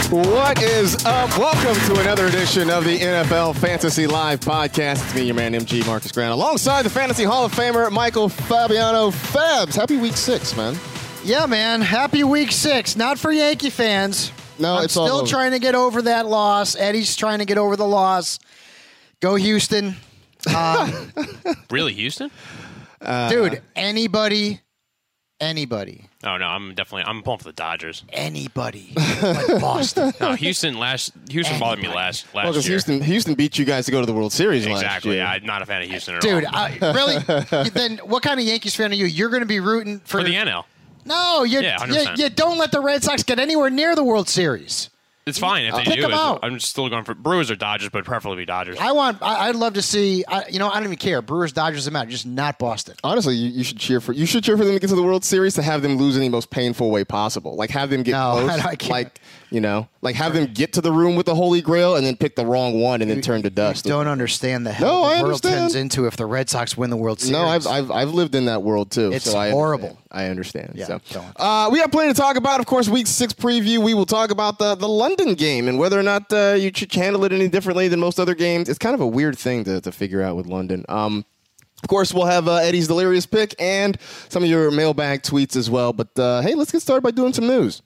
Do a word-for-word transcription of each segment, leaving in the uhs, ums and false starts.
What is up? Welcome to another edition of the N F L Fantasy Live podcast. It's me, your man, M G Marcus Grant, alongside the Fantasy Hall of Famer, Michael Fabiano Fabs. Happy week six, man. Yeah, man. Happy week six. Not for Yankee fans. No, I'm it's still all over. trying to get over that loss. Eddie's trying to get over the loss. Go Houston. Um, Really, Houston? Uh, dude, anybody, anybody, Oh no, I'm definitely I'm pulling for the Dodgers. anybody but Boston. No, Houston last Houston bothered me last last Well, because year. Houston, Houston beat you guys to go to the World Series last exactly. year. I'm not a fan of Houston at Dude, all. I, really? Then what kind of Yankees fan are you? You're going to be rooting for, For the N L. No, you, Yeah, one hundred you, percent. you don't let the Red Sox get anywhere near the World Series. It's fine if they Pick do. them It's- out. I'm still going for Brewers or Dodgers, but preferably Dodgers. I want. I, I'd love to see. I, you know, I don't even care. Brewers, Dodgers, doesn't matter. Just not Boston. Honestly, you, you should cheer for you should cheer for them to get to the World Series to have them lose in the most painful way possible. Like have them get No, close. I- I can't. Like you know, like have them get to the room with the Holy Grail and then pick the wrong one and then turn to dust. Don't understand the hell No, the I world understand. turns into if the Red Sox win the World Series. No, I've, I've I've lived in that world too. It's so I horrible. Understand. I understand. Yeah, so. don't. Uh, we have plenty to talk about. Of course, Week Six preview. We will talk about the the London game and whether or not uh, you should handle it any differently than most other games. It's kind of a weird thing to to figure out with London. Um, of course, we'll have uh, Eddie's Delirious Pick and some of your mailbag tweets as well. But uh, hey, let's get started by doing some news.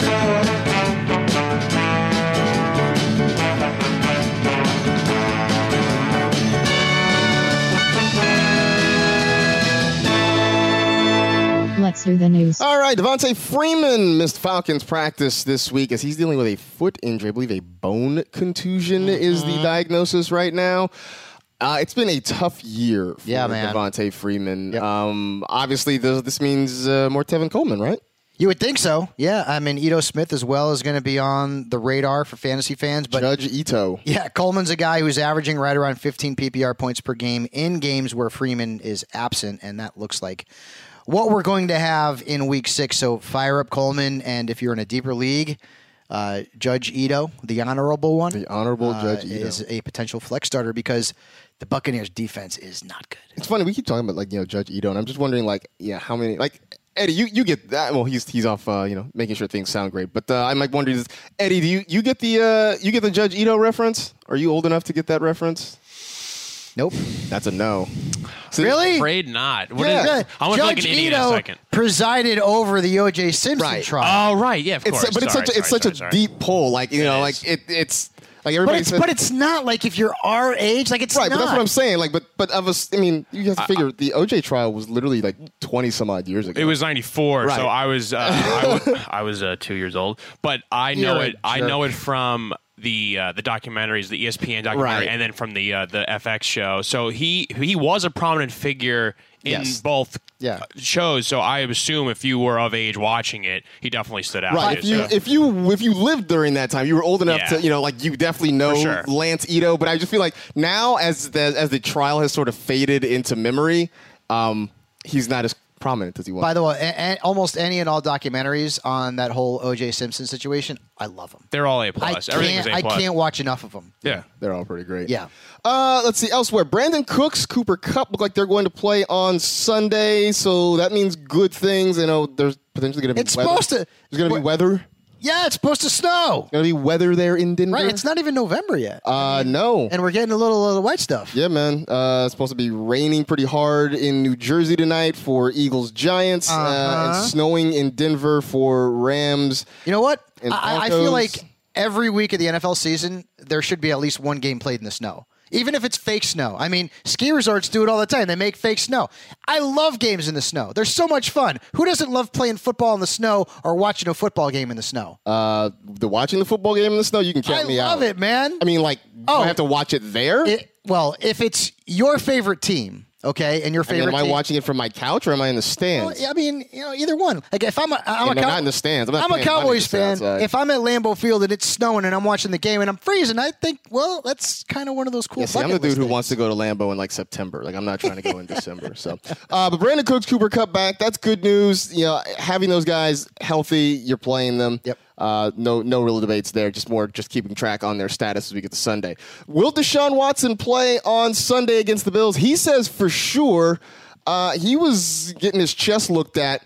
Let's do the news. All right, Devontae Freeman missed Falcons practice this week as he's dealing with a foot injury. I believe a bone contusion Mm-hmm. is the diagnosis right now. Uh, it's been a tough year for Yeah, man. Devontae Freeman. Yep. Um, obviously, this, this means uh, more Tevin Coleman, right? You would think so. Yeah, I mean, Ito Smith as well is going to be on the radar for fantasy fans. But Judge Ito. yeah, Coleman's a guy who's averaging right around fifteen P P R points per game in games where Freeman is absent, and that looks like what we're going to have in Week Six. So fire up Coleman, and if you're in a deeper league, uh, Judge Ito, the honorable one, The honorable uh, Judge Ito. is a potential flex starter because the Buccaneers' defense is not good. It's funny, we keep talking about, like, you know, Judge Ito, and I'm just wondering, like, yeah, how many, like, Eddie, you, you get that. Well, he's he's off, uh, you know, making sure things sound great. But uh, I'm like wondering, this, Eddie, do you, you get the uh, you get the Judge Ito reference? Are you old enough to get that reference? Nope. That's a no. See, Really? Afraid not. What Yeah. is- Yeah. I went Judge like an idiot in a Ito second. presided over the O J Simpson Right. trial. Oh right, yeah, of It's course. but it's Sorry, such a, it's sorry, such a sorry, sorry. deep pull, like you It know, is. like it it's like But everybody it's, says, but it's not like if you're our age, like it's right. not. But that's what I'm saying. Like, but but of us, I mean, you have to figure the O J trial was literally like twenty some odd years ago. It was ninety-four, Right. so I was uh, I was, I was uh, two years old. But I know You're a it. I jerk. know it from the uh, the documentaries, the E S P N documentary, Right. and then from the uh, the F X show. So he he was a prominent figure in Yes. both Yeah. uh, shows. So I assume if you were of age watching it, he definitely stood out. Right. to If you so. if you if you lived during that time, you were old enough Yeah. to you know like you definitely know For sure. Lance Ito. But I just feel like now as the as the trial has sort of faded into memory, um, he's not as prominent as he was. By the way, a- a- almost any and all documentaries on that whole O J Simpson situation, I love them. They're all A I plus. Everything's can't, A I plus. can't watch enough of them. Yeah. They're all pretty great. Yeah. Uh, let's see. Elsewhere, Brandon Cooks, Cooper Kupp look like they're going to play on Sunday, so that means good things. You know, there's potentially going to be It's weather. supposed to- There's going to be What- weather. Yeah, it's supposed to snow. Going to be weather there in Denver. Right, it's not even November yet. Uh, no. and we're getting a little of the white stuff. Yeah, man. Uh, it's supposed to be raining pretty hard in New Jersey tonight for Eagles Giants, uh Uh-huh. and snowing in Denver for Rams. You know what? And I, I Broncos. feel like every week of the N F L season, there should be at least one game played in the snow. Even if it's fake snow. I mean, ski resorts do it all the time. They make fake snow. I love games in the snow. They're so much fun. Who doesn't love playing football in the snow or watching a football game in the snow? Uh, the watching the football game in the snow, you can count I me out. love it, man. I mean, like, do Oh. I have to watch it there? It, well, if it's your favorite team, okay, and your I mean, favorite am I team, watching it from my couch or am I in the stands? Well, I mean, you know, either one. Like if I'm a, I'm Yeah, a no, Cow- not in the stands. I'm not I'm a paying money Cowboys to sit fan. outside. If I'm at Lambeau Field and it's snowing and I'm watching the game and I'm freezing, I think, well, that's kind of one of those cool. Yeah, see, I'm the bucket dude list who things. wants to go to Lambeau in like September. Like I'm not trying to go in December. So, uh, but Brandon Cooks, Cooper Kupp back. That's good news. You know, having those guys healthy, you're playing them. Yep. Uh, no, no real debates there. Just more, just keeping track on their status as we get to Sunday. Will Deshaun Watson play on Sunday against the Bills? He says for sure. Uh, he was getting his chest looked at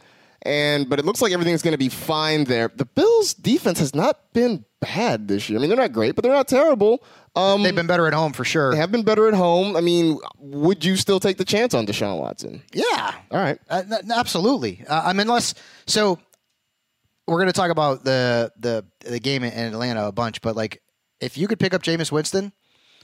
And but it looks like everything's going to be fine there. The Bills' defense has not been bad this year. I mean, they're not great, but they're not terrible. Um, They've been better at home for sure. They have been better at home. I mean, would you still take the chance on Deshaun Watson? Yeah. All right. Uh, n- absolutely. Uh, I mean, unless so, we're going to talk about the the the game in Atlanta a bunch, but like, if you could pick up Jameis Winston,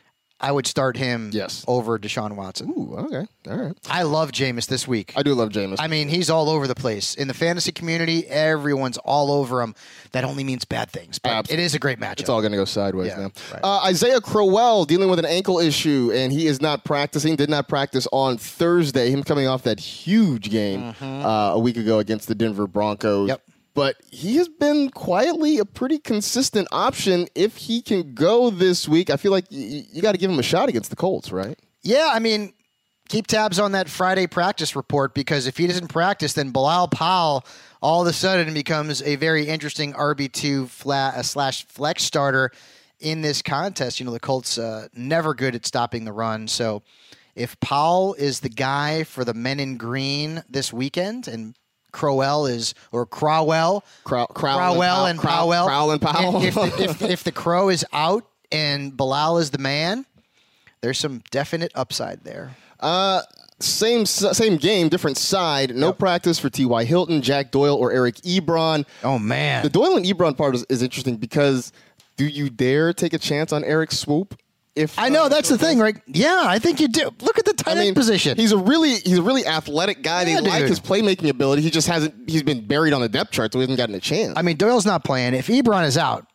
I would start him Yes. over Deshaun Watson. Ooh, okay. All right. I love Jameis this week. I do love Jameis. I mean, he's all over the place. In the fantasy community, everyone's all over him. That only means bad things, but Absolutely. it is a great matchup. It's all going to go sideways Yeah, now. right. Uh, Isaiah Crowell dealing with an ankle issue, and he is not practicing, did not practice on Thursday. Him coming off that huge game uh, a week ago against the Denver Broncos. Yep. But he has been quietly a pretty consistent option if he can go this week. I feel like y- you got to give him a shot against the Colts, right? Yeah, I mean, keep tabs on that Friday practice report because if he doesn't practice, then Bilal Powell all of a sudden becomes a very interesting R B two flat, uh, slash flex starter in this contest. You know, the Colts uh, never good at stopping the run. So if Powell is the guy for the men in green this weekend and Crowell is, or Crowell, Crow, Crow, Crowell and Crow, Powell. Crow and Powell. If, if, the, if, if the Crow is out and Bilal is the man, there's some definite upside there. Uh, same same game, different side. No Yep. practice for T Y. Hilton, Jack Doyle, or Eric Ebron. Oh, man. The Doyle and Ebron part is, is interesting because do you dare take a chance on Eric Swoop? If I know, uh, that's the thing, right? Yeah, I think you do. Look at the tight I end mean, position. He's a really he's a really athletic guy. Yeah, they like dude. his playmaking ability. He just hasn't. He's been buried on the depth chart, so he hasn't gotten a chance. I mean, Doyle's not playing. If Ebron is out,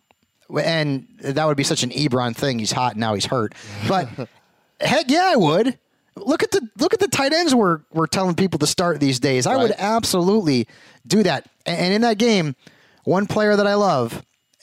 and that would be such an Ebron thing. He's hot, now he's hurt. But heck yeah, I would. Look at the look at the tight ends we're we're telling people to start these days. I would Right. absolutely do that. And in that game, one player that I love,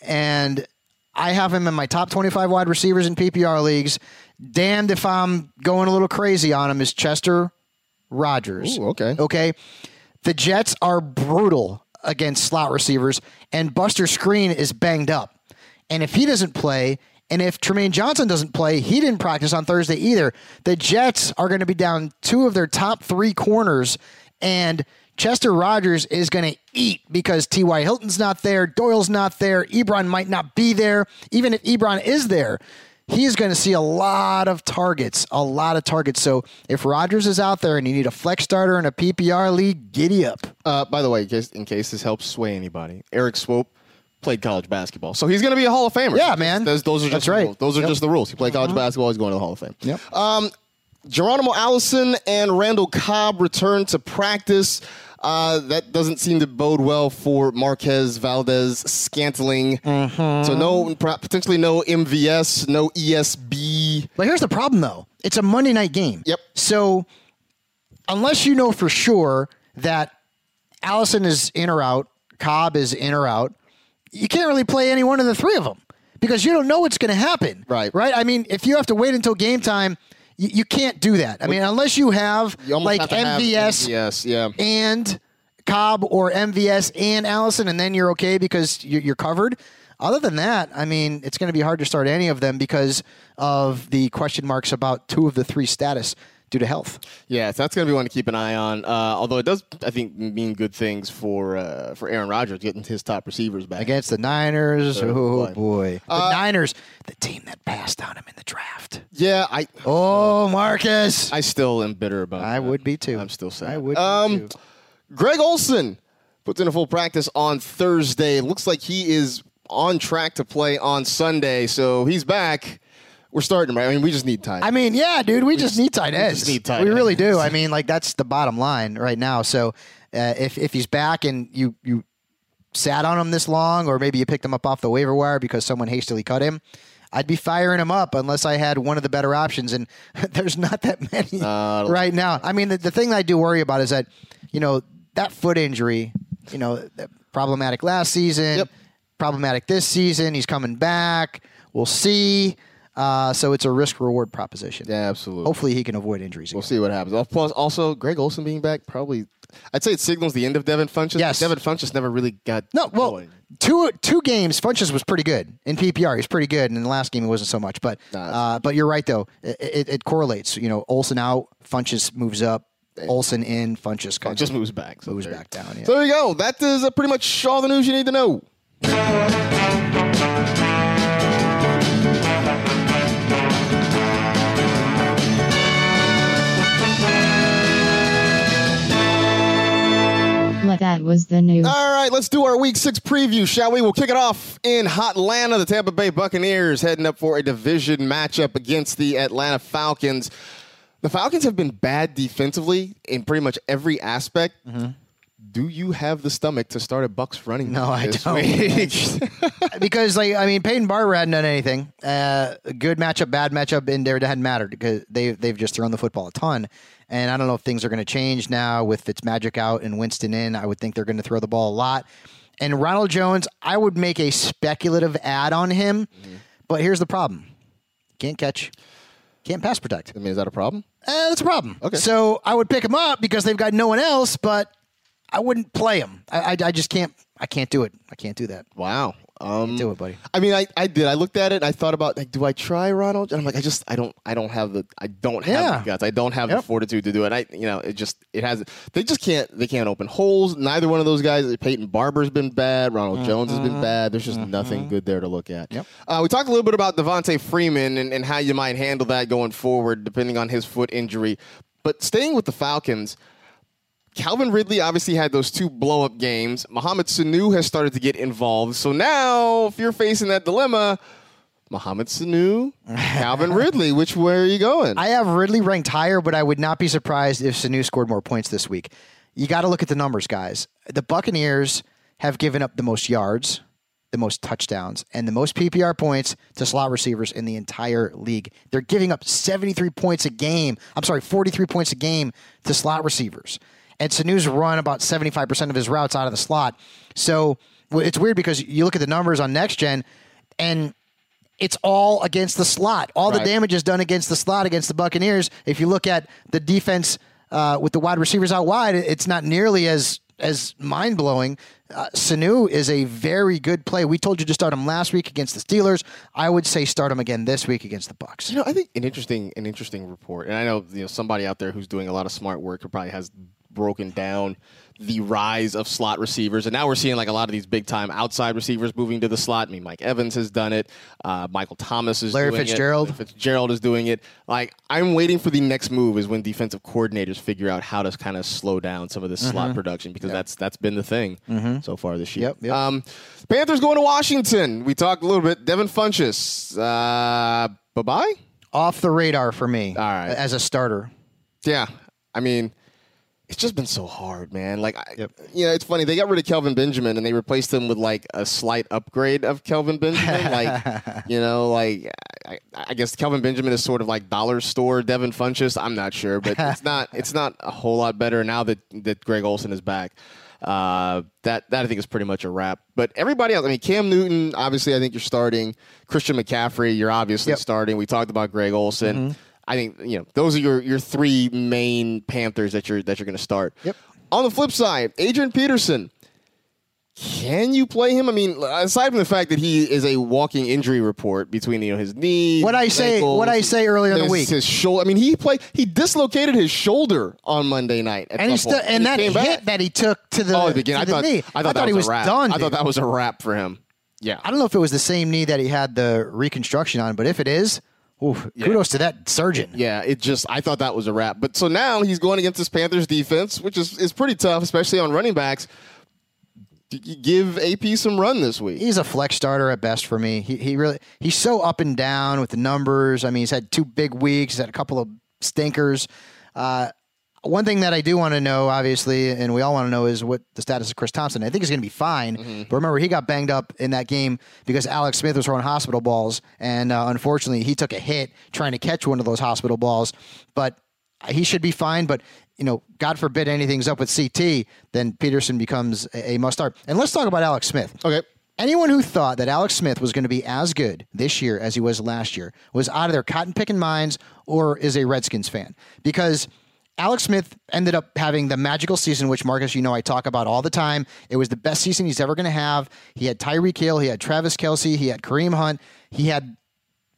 and I have him in my top twenty-five wide receivers in P P R leagues. Damned if I'm going a little crazy on him, is Chester Rogers. Ooh, okay. Okay. The Jets are brutal against slot receivers, and Buster Screen is banged up. And if he doesn't play, and if Tremaine Johnson doesn't play, he didn't practice on Thursday either. The Jets are going to be down two of their top three corners, and Chester Rogers is going to eat because T Y. Hilton's not there, Doyle's not there, Ebron might not be there. Even if Ebron is there, he's going to see a lot of targets, a lot of targets. So if Rodgers is out there and you need a flex starter in a P P R league, giddy up. uh, by the way, in case, in case this helps sway anybody, Eric Swoop played college basketball, so he's going to be a Hall of Famer. Yeah, man. Those, those are just That's the right. rules. Those are Yep. just the rules. He played college basketball. He's going to the Hall of Fame. Yep. Um, Geronimo Allison and Randall Cobb return to practice. Uh, that doesn't seem to bode well for Marquez Valdez Scantling. Mm-hmm. So no, potentially no M V S, no E S B. But here's the problem, though. It's a Monday night game. Yep. So unless you know for sure that Allison is in or out, Cobb is in or out, you can't really play any one of the three of them because you don't know what's going to happen. Right. Right? I mean, if you have to wait until game time, you, you can't do that. I mean, unless you have You almost like have to have M V S M V S, yeah. and Cobb or M V S and Allison, and then you're okay because you're, you're covered. Other than that, I mean, it's going to be hard to start any of them because of the question marks about two of the three status due to health. Yeah, so that's going to be one to keep an eye on. Uh, although it does, I think, mean good things for uh, for Aaron Rodgers getting his top receivers back. Against the Niners, Oh, oh boy. boy. The Niners, the team that passed on him in the draft. Yeah, I Oh, Marcus. I still am bitter about I that. would be too. I'm still sad. I would be Um, too. Greg Olson puts in a full practice on Thursday. Looks like he is on track to play on Sunday, so he's back. We're starting, right? I mean, we just need time. I mean, yeah, dude, we just need tight ends. just need tight we really ends. do. I mean, like that's the bottom line right now. So uh, if if he's back and you you sat on him this long, or maybe you picked him up off the waiver wire because someone hastily cut him, I'd be firing him up unless I had one of the better options. And there's not that many Uh, right now. I mean, the, the thing that I do worry about is that you know that foot injury, you know, problematic last season, Yep. problematic this season. He's coming back. We'll see. Uh, so it's a risk-reward proposition. yeah, absolutely. Hopefully he can avoid injuries. We'll Again. see what happens. Al- Plus, also, Greg Olson being back probably, I'd say it signals the end of Devin Funchess. Yes. Devin Funchess never really got No, well, going. two two games. Funchess was pretty good in P P R. He was pretty good, and in the last game he wasn't so much. But Nah, uh, but you're right though. It, it, it correlates. You know, Olsen out, Funchess moves up. Olsen in, Funchess Oh, just moves back. So moves there- back down. Yeah. So there you go. That is uh, pretty much all the news you need to know. Well, that was the news. All right, let's do our week six preview, shall we? We'll kick it off in Hotlanta. The Tampa Bay Buccaneers heading up for a division matchup against the Atlanta Falcons. The Falcons have been bad defensively in pretty much every aspect. Mm-hmm. Do you have the stomach to start a Bucs running? No, I this don't. week? Because, like, I mean, Peyton Barber hadn't done anything. Uh, a good matchup, bad matchup, in there, it hadn't mattered because they, they've just thrown the football a ton. And I don't know if things are going to change now with Fitzmagic out and Winston in. I would think they're going to throw the ball a lot. And Ronald Jones, I would make a speculative ad on him. Mm-hmm. But here's the problem. Can't catch. Can't pass protect. I mean, is that a problem? Uh, that's a problem. Okay. So I would pick him up because they've got no one else, but I wouldn't play him. I, I, I just can't. I can't do it. I can't do that. Wow. Um, Can't do it, buddy. I mean, I, I did. I looked at it and I thought about, like, do I try Ronald? And I'm like, I just, I don't, I don't have the, I don't have Yeah. the guts. I don't have Yep. the fortitude to do it. I, you know, it just, it has, they just can't, they can't open holes. Neither one of those guys, Peyton Barber's been bad. Ronald Jones has been bad. There's just nothing good there to look at. Yep. Uh, we talked a little bit about Devontae Freeman and, and how you might handle that going forward, depending on his foot injury. But staying with the Falcons, Calvin Ridley obviously had those two blow-up games. Mohamed Sanu has started to get involved. So now, if you're facing that dilemma, Mohamed Sanu, Calvin Ridley, which way are you going? I have Ridley ranked higher, but I would not be surprised if Sanu scored more points this week. You got to look at the numbers, guys. The Buccaneers have given up the most yards, the most touchdowns, and the most P P R points to slot receivers in the entire league. They're giving up seventy-three points a game. I'm sorry, forty-three points a game to slot receivers. And Sanu's run about seventy-five percent of his routes out of the slot. So well, it's weird because you look at the numbers on Next Gen, and it's all against the slot. All Right. the damage is done against the slot against the Buccaneers. If you look at the defense uh, with the wide receivers out wide, it's not nearly as as mind-blowing. Uh, Sanu is a very good play. We told you to start him last week against the Steelers. I would say start him again this week against the Bucs. You know, I think an interesting, an interesting report, and I know you know somebody out there who's doing a lot of smart work who probably has broken down the rise of slot receivers, and now we're seeing like a lot of these big time outside receivers moving to the slot. I mean, Mike Evans has done it. Uh, Michael Thomas is Larry doing Fitzgerald. it. Fitzgerald is doing it. Like, I'm waiting for the next move is when defensive coordinators figure out how to kind of slow down some of this slot production because that's that's been the thing so far this year. Yep, yep. Um, Panthers going to Washington. We talked a little bit. Devin Funchess. Uh, bye bye. Off the radar for me All right. as a starter. Yeah, I mean, it's just been so hard, man. Like, I, Yep. you know, it's funny. They got rid of Kelvin Benjamin and they replaced him with like a slight upgrade of Kelvin Benjamin. like, you know, like I, I guess Kelvin Benjamin is sort of like dollar store Devin Funchess. I'm not sure, but it's not. It's not a whole lot better now that that Greg Olsen is back. Uh, that that I think is pretty much a wrap. But everybody else, I mean, Cam Newton, obviously, I think you're starting. Christian McCaffrey, you're obviously Yep. starting. We talked about Greg Olsen. Mm-hmm. I think you know those are your, your three main Panthers that you're that you're going to start. Yep. On the flip side, Adrian Peterson. Can you play him? I mean, aside from the fact that he is a walking injury report between you know his knee, What I his say- ankles, what I say earlier in the his- week. his shoulder. I mean, he played. He dislocated his shoulder on Monday night, at And he some still, point, and that he came hit back. that he took to the, Oh, at the beginning, I to the thought, knee. I thought that he was was a wrap. done. I thought dude. that was a wrap for him. Yeah, I don't know if it was the same knee that he had the reconstruction on, but if it is, oof, kudos to that surgeon. Yeah, it just I thought that was a wrap. But so now he's going against this Panthers defense, which is, is pretty tough, especially on running backs. Did you give A P some run this week? He's a flex starter at best for me. He he really he's so up and down with the numbers. I mean, he's had two big weeks, he's had a couple of stinkers. Uh, one thing that I do want to know, obviously, and we all want to know, is what the status of Chris Thompson. I think he's going to be fine. Mm-hmm. But remember, he got banged up in that game because Alex Smith was throwing hospital balls, and uh, unfortunately, he took a hit trying to catch one of those hospital balls. But he should be fine. But you know, God forbid anything's up with C T, then Peterson becomes a, a must start. And let's talk about Alex Smith. Okay. Anyone who thought that Alex Smith was going to be as good this year as he was last year was out of their cotton picking minds or is a Redskins fan, because Alex Smith ended up having the magical season, which, Marcus, you know I talk about all the time. It was the best season he's ever going to have. He had Tyreek Hill, he had Travis Kelce, he had Kareem Hunt, he had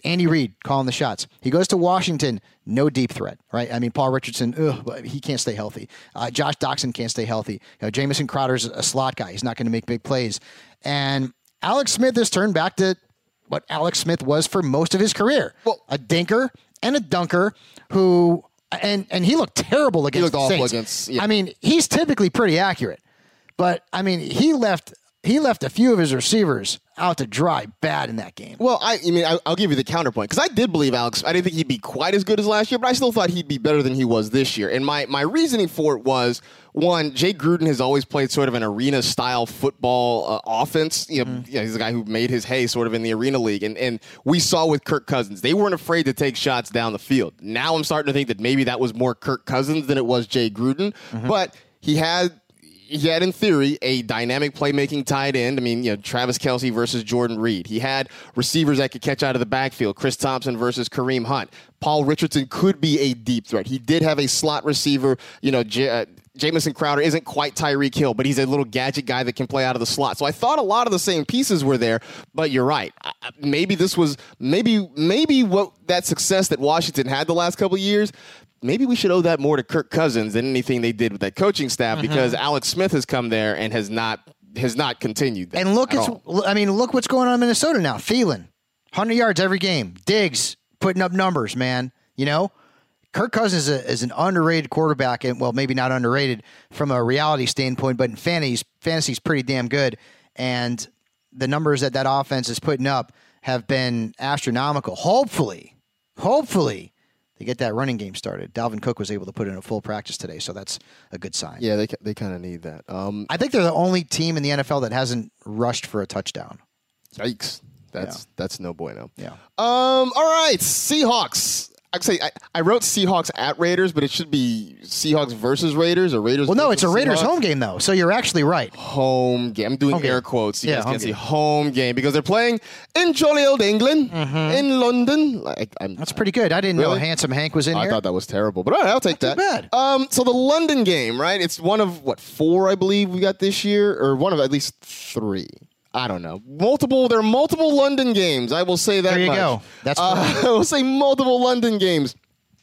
Andy Reid calling the shots. He goes to Washington, no deep threat, right? I mean, Paul Richardson, ugh, he can't stay healthy. Uh, Josh Doxson can't stay healthy. You know, Jamison Crowder's a slot guy. He's not going to make big plays. And Alex Smith has turned back to what Alex Smith was for most of his career. Well, a dinker and a dunker who, and, and he looked terrible against he looked the awful Saints. against, yeah. I mean, he's typically pretty accurate. But, I mean, he left he left a few of his receivers out to dry bad in that game. Well, I, I mean, I, I'll give you the counterpoint because I did believe Alex. I didn't think he'd be quite as good as last year, but I still thought he'd be better than he was this year. And my, my reasoning for it was, one, Jay Gruden has always played sort of an arena-style football uh, offense. You know, mm. you know, he's a guy who made his hay sort of in the arena league. And, and we saw with Kirk Cousins, they weren't afraid to take shots down the field. Now I'm starting to think that maybe that was more Kirk Cousins than it was Jay Gruden. Mm-hmm. But he had... He had, in theory, a dynamic playmaking tight end. I mean, you know, Travis Kelce versus Jordan Reed. He had receivers that could catch out of the backfield. Chris Thompson versus Kareem Hunt. Paul Richardson could be a deep threat. He did have a slot receiver. You know, J- uh, Jamison Crowder isn't quite Tyreek Hill, but he's a little gadget guy that can play out of the slot. So I thought a lot of the same pieces were there, but you're right. I, maybe this was, maybe, maybe what that success that Washington had the last couple of years, maybe we should owe that more to Kirk Cousins than anything they did with that coaching staff mm-hmm. because Alex Smith has come there and has not has not continued that. And look, at it's, all. I mean, look what's going on in Minnesota now. Thielen, one hundred yards every game. Diggs putting up numbers, man. You know, Kirk Cousins is, a, is an underrated quarterback, and well, maybe not underrated from a reality standpoint, but in fantasy, fantasy's pretty damn good. And the numbers that that offense is putting up have been astronomical. Hopefully, hopefully. They get that running game started. Dalvin Cook was able to put in a full practice today, so that's a good sign. Yeah, they they kind of need that. Um, I think they're the only team in the N F L that hasn't rushed for a touchdown. Yikes. That's yeah. that's no bueno. Yeah. Um. All right, Seahawks. I'd say I, I wrote Seahawks at Raiders, but it should be Seahawks versus Raiders or Raiders. Well, no, it's a Seahawks. Raiders home game though, so you're actually right. Home game. I'm doing home air game. quotes. You yeah, guys can't game. see home game because they're playing in jolly old England, mm-hmm. in London. Like, I'm, That's pretty good. I didn't really? know Handsome Hank was in oh, here. I thought that was terrible, but all right, I'll take Not that. Too bad. Um. So the London game, right? It's one of what four I believe we got this year, or one of at least three. I don't know. Multiple. There are multiple London games. I will say that. There you much. go. That's. Uh, I will say multiple London games.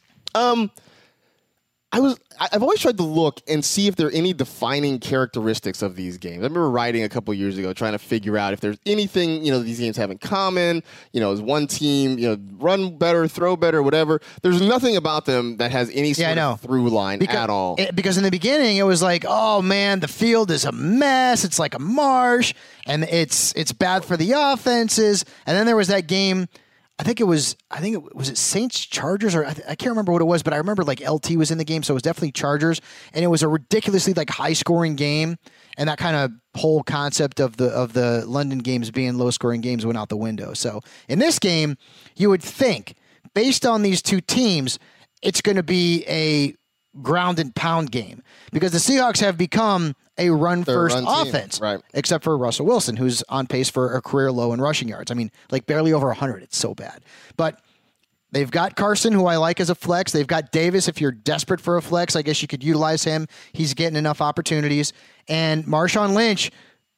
Um, I was. I've always tried to look and see if there are any defining characteristics of these games. I remember writing a couple years ago trying to figure out if there's anything you know these games have in common. You know, as one team, you know, run better, throw better, whatever. There's nothing about them that has any sort yeah, of through line because, at all. It, because in the beginning it was like, oh man, the field is a mess. It's like a marsh, and it's it's bad for the offenses. And then there was that game. I think it was, I think it was it Saints Chargers or I, th- I can't remember what it was, but I remember like L T was in the game. So it was definitely Chargers, and it was a ridiculously like high scoring game. And that kind of whole concept of the, of the London games being low scoring games went out the window. So in this game, you would think based on these two teams, it's going to be a ground and pound game because the Seahawks have become a run-first run offense, right? Except for Russell Wilson, who's on pace for a career low in rushing yards. I mean, like barely over one hundred. It's so bad. But they've got Carson, who I like as a flex. They've got Davis. If you're desperate for a flex, I guess you could utilize him. He's getting enough opportunities. And Marshawn Lynch,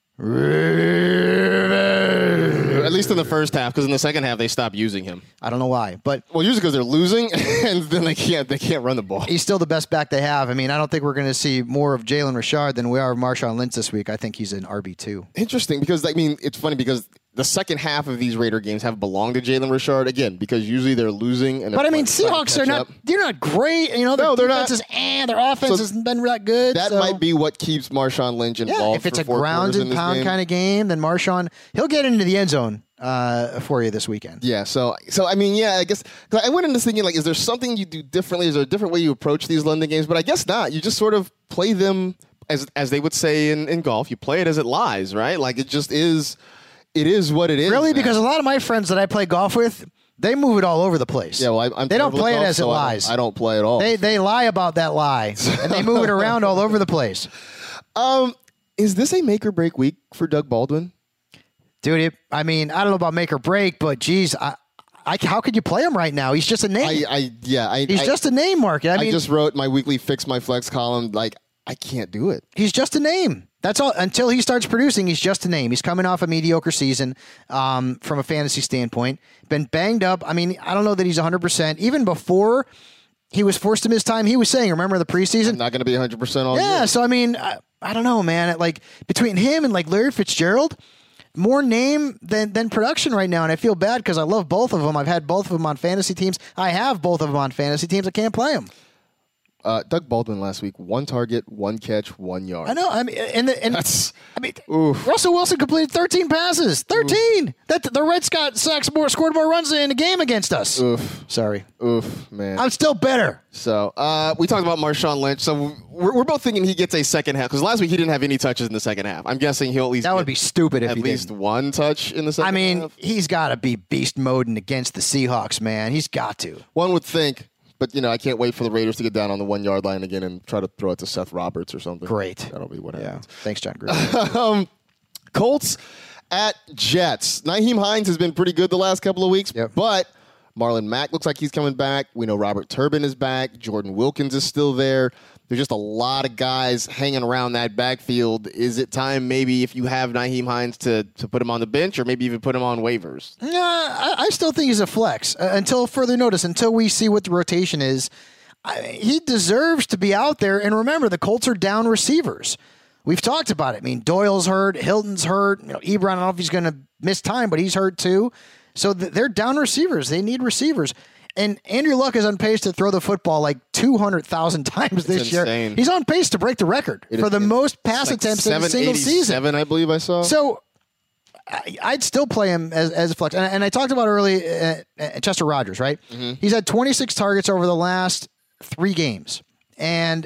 at least in the first half, because in the second half they stopped using him. I don't know why, but well, usually because they're losing, and then they can't they can't run the ball. He's still the best back they have. I mean, I don't think we're going to see more of Jalen Richard than we are of Marshawn Lynch this week. I think he's an R B two. Interesting, because I mean, it's funny because the second half of these Raider games have belonged to Jalen Richard again because usually they're losing. And but I mean, Seahawks are not. Up. They're not great. You know, their no, they're defense not. Is, eh, their offense so hasn't been that good. That so. might be what keeps Marshawn Lynch involved. Yeah, if it's for a four ground and pound kind of game, then Marshawn he'll get into the end zone uh, for you this weekend. Yeah. So, so I mean, yeah, I guess I went into thinking like, is there something you do differently? Is there a different way you approach these London games? But I guess not. You just sort of play them as as they would say in, in golf. You play it as it lies, right? Like it just is. It is what it is. Really, man. Because a lot of my friends that I play golf with, they move it all over the place. Yeah, well, I, I'm they don't play golf, it as so it lies. I don't, I don't play at all. They they lie about that lie, and they move it around all over the place. Um, is this a make or break week for Doug Baldwin? Dude, it, I mean, I don't know about make or break, but geez, I, I, how could you play him right now? He's just a name. I, I yeah, I, he's I, just a name, Mark. I mean, I just wrote my weekly Fix My Flex column. Like, I can't do it. He's just a name. That's all. Until he starts producing, he's just a name. He's coming off a mediocre season um, from a fantasy standpoint. Been banged up. I mean, I don't know that he's one hundred percent. Even before he was forced to miss time, he was saying, remember the preseason? I'm not going to be one hundred percent all yeah, year. so I mean, I, I don't know, man. Like, between him and like Larry Fitzgerald, more name than than production right now, and I feel bad because I love both of them. I've had both of them on fantasy teams. I have both of them on fantasy teams. I can't play them. Uh, Doug Baldwin last week, one target, one catch, one yard. I know. I mean, and the, and That's, I mean, oof. Russell Wilson completed thirteen passes. thirteen. Oof. That the Reds got sacks more, scored more runs in the game against us. Oof. Sorry. Oof, man. I'm still bitter. So uh, we talked about Marshawn Lynch. So we're, we're both thinking he gets a second half because last week he didn't have any touches in the second half. I'm guessing he'll at least that would be stupid if at he least didn't. one touch in the second. I mean, half. he's got to be beast moding against the Seahawks, man. He's got to. One would think. But, you know, I can't wait for the Raiders to get down on the one-yard line again and try to throw it to Seth Roberts or something. Great. That'll be what happens. Yeah. Thanks, John Gruden. um, Colts at Jets. Nyheim Hines has been pretty good the last couple of weeks, yep. but Marlon Mack looks like he's coming back. We know Robert Turbin is back. Jordan Wilkins is still there. There's just a lot of guys hanging around that backfield. Is it time maybe if you have Nyheim Hines to, to put him on the bench or maybe even put him on waivers? Nah, I, I still think he's a flex uh, until further notice, until we see what the rotation is. I, he deserves to be out there. And remember, the Colts are down receivers. We've talked about it. I mean, Doyle's hurt. Hilton's hurt. You know, Ebron, I don't know if he's going to miss time, but he's hurt too. So th- they're down receivers. They need receivers. And Andrew Luck is on pace to throw the football like two hundred thousand times this it's year. insane. He's on pace to break the record it for is, the most pass like attempts in a single season. Seven, I believe I saw. So I, I'd still play him as, as a flex. And, and I talked about early uh, uh, Chester Rogers, right? Mm-hmm. He's had twenty-six targets over the last three games. And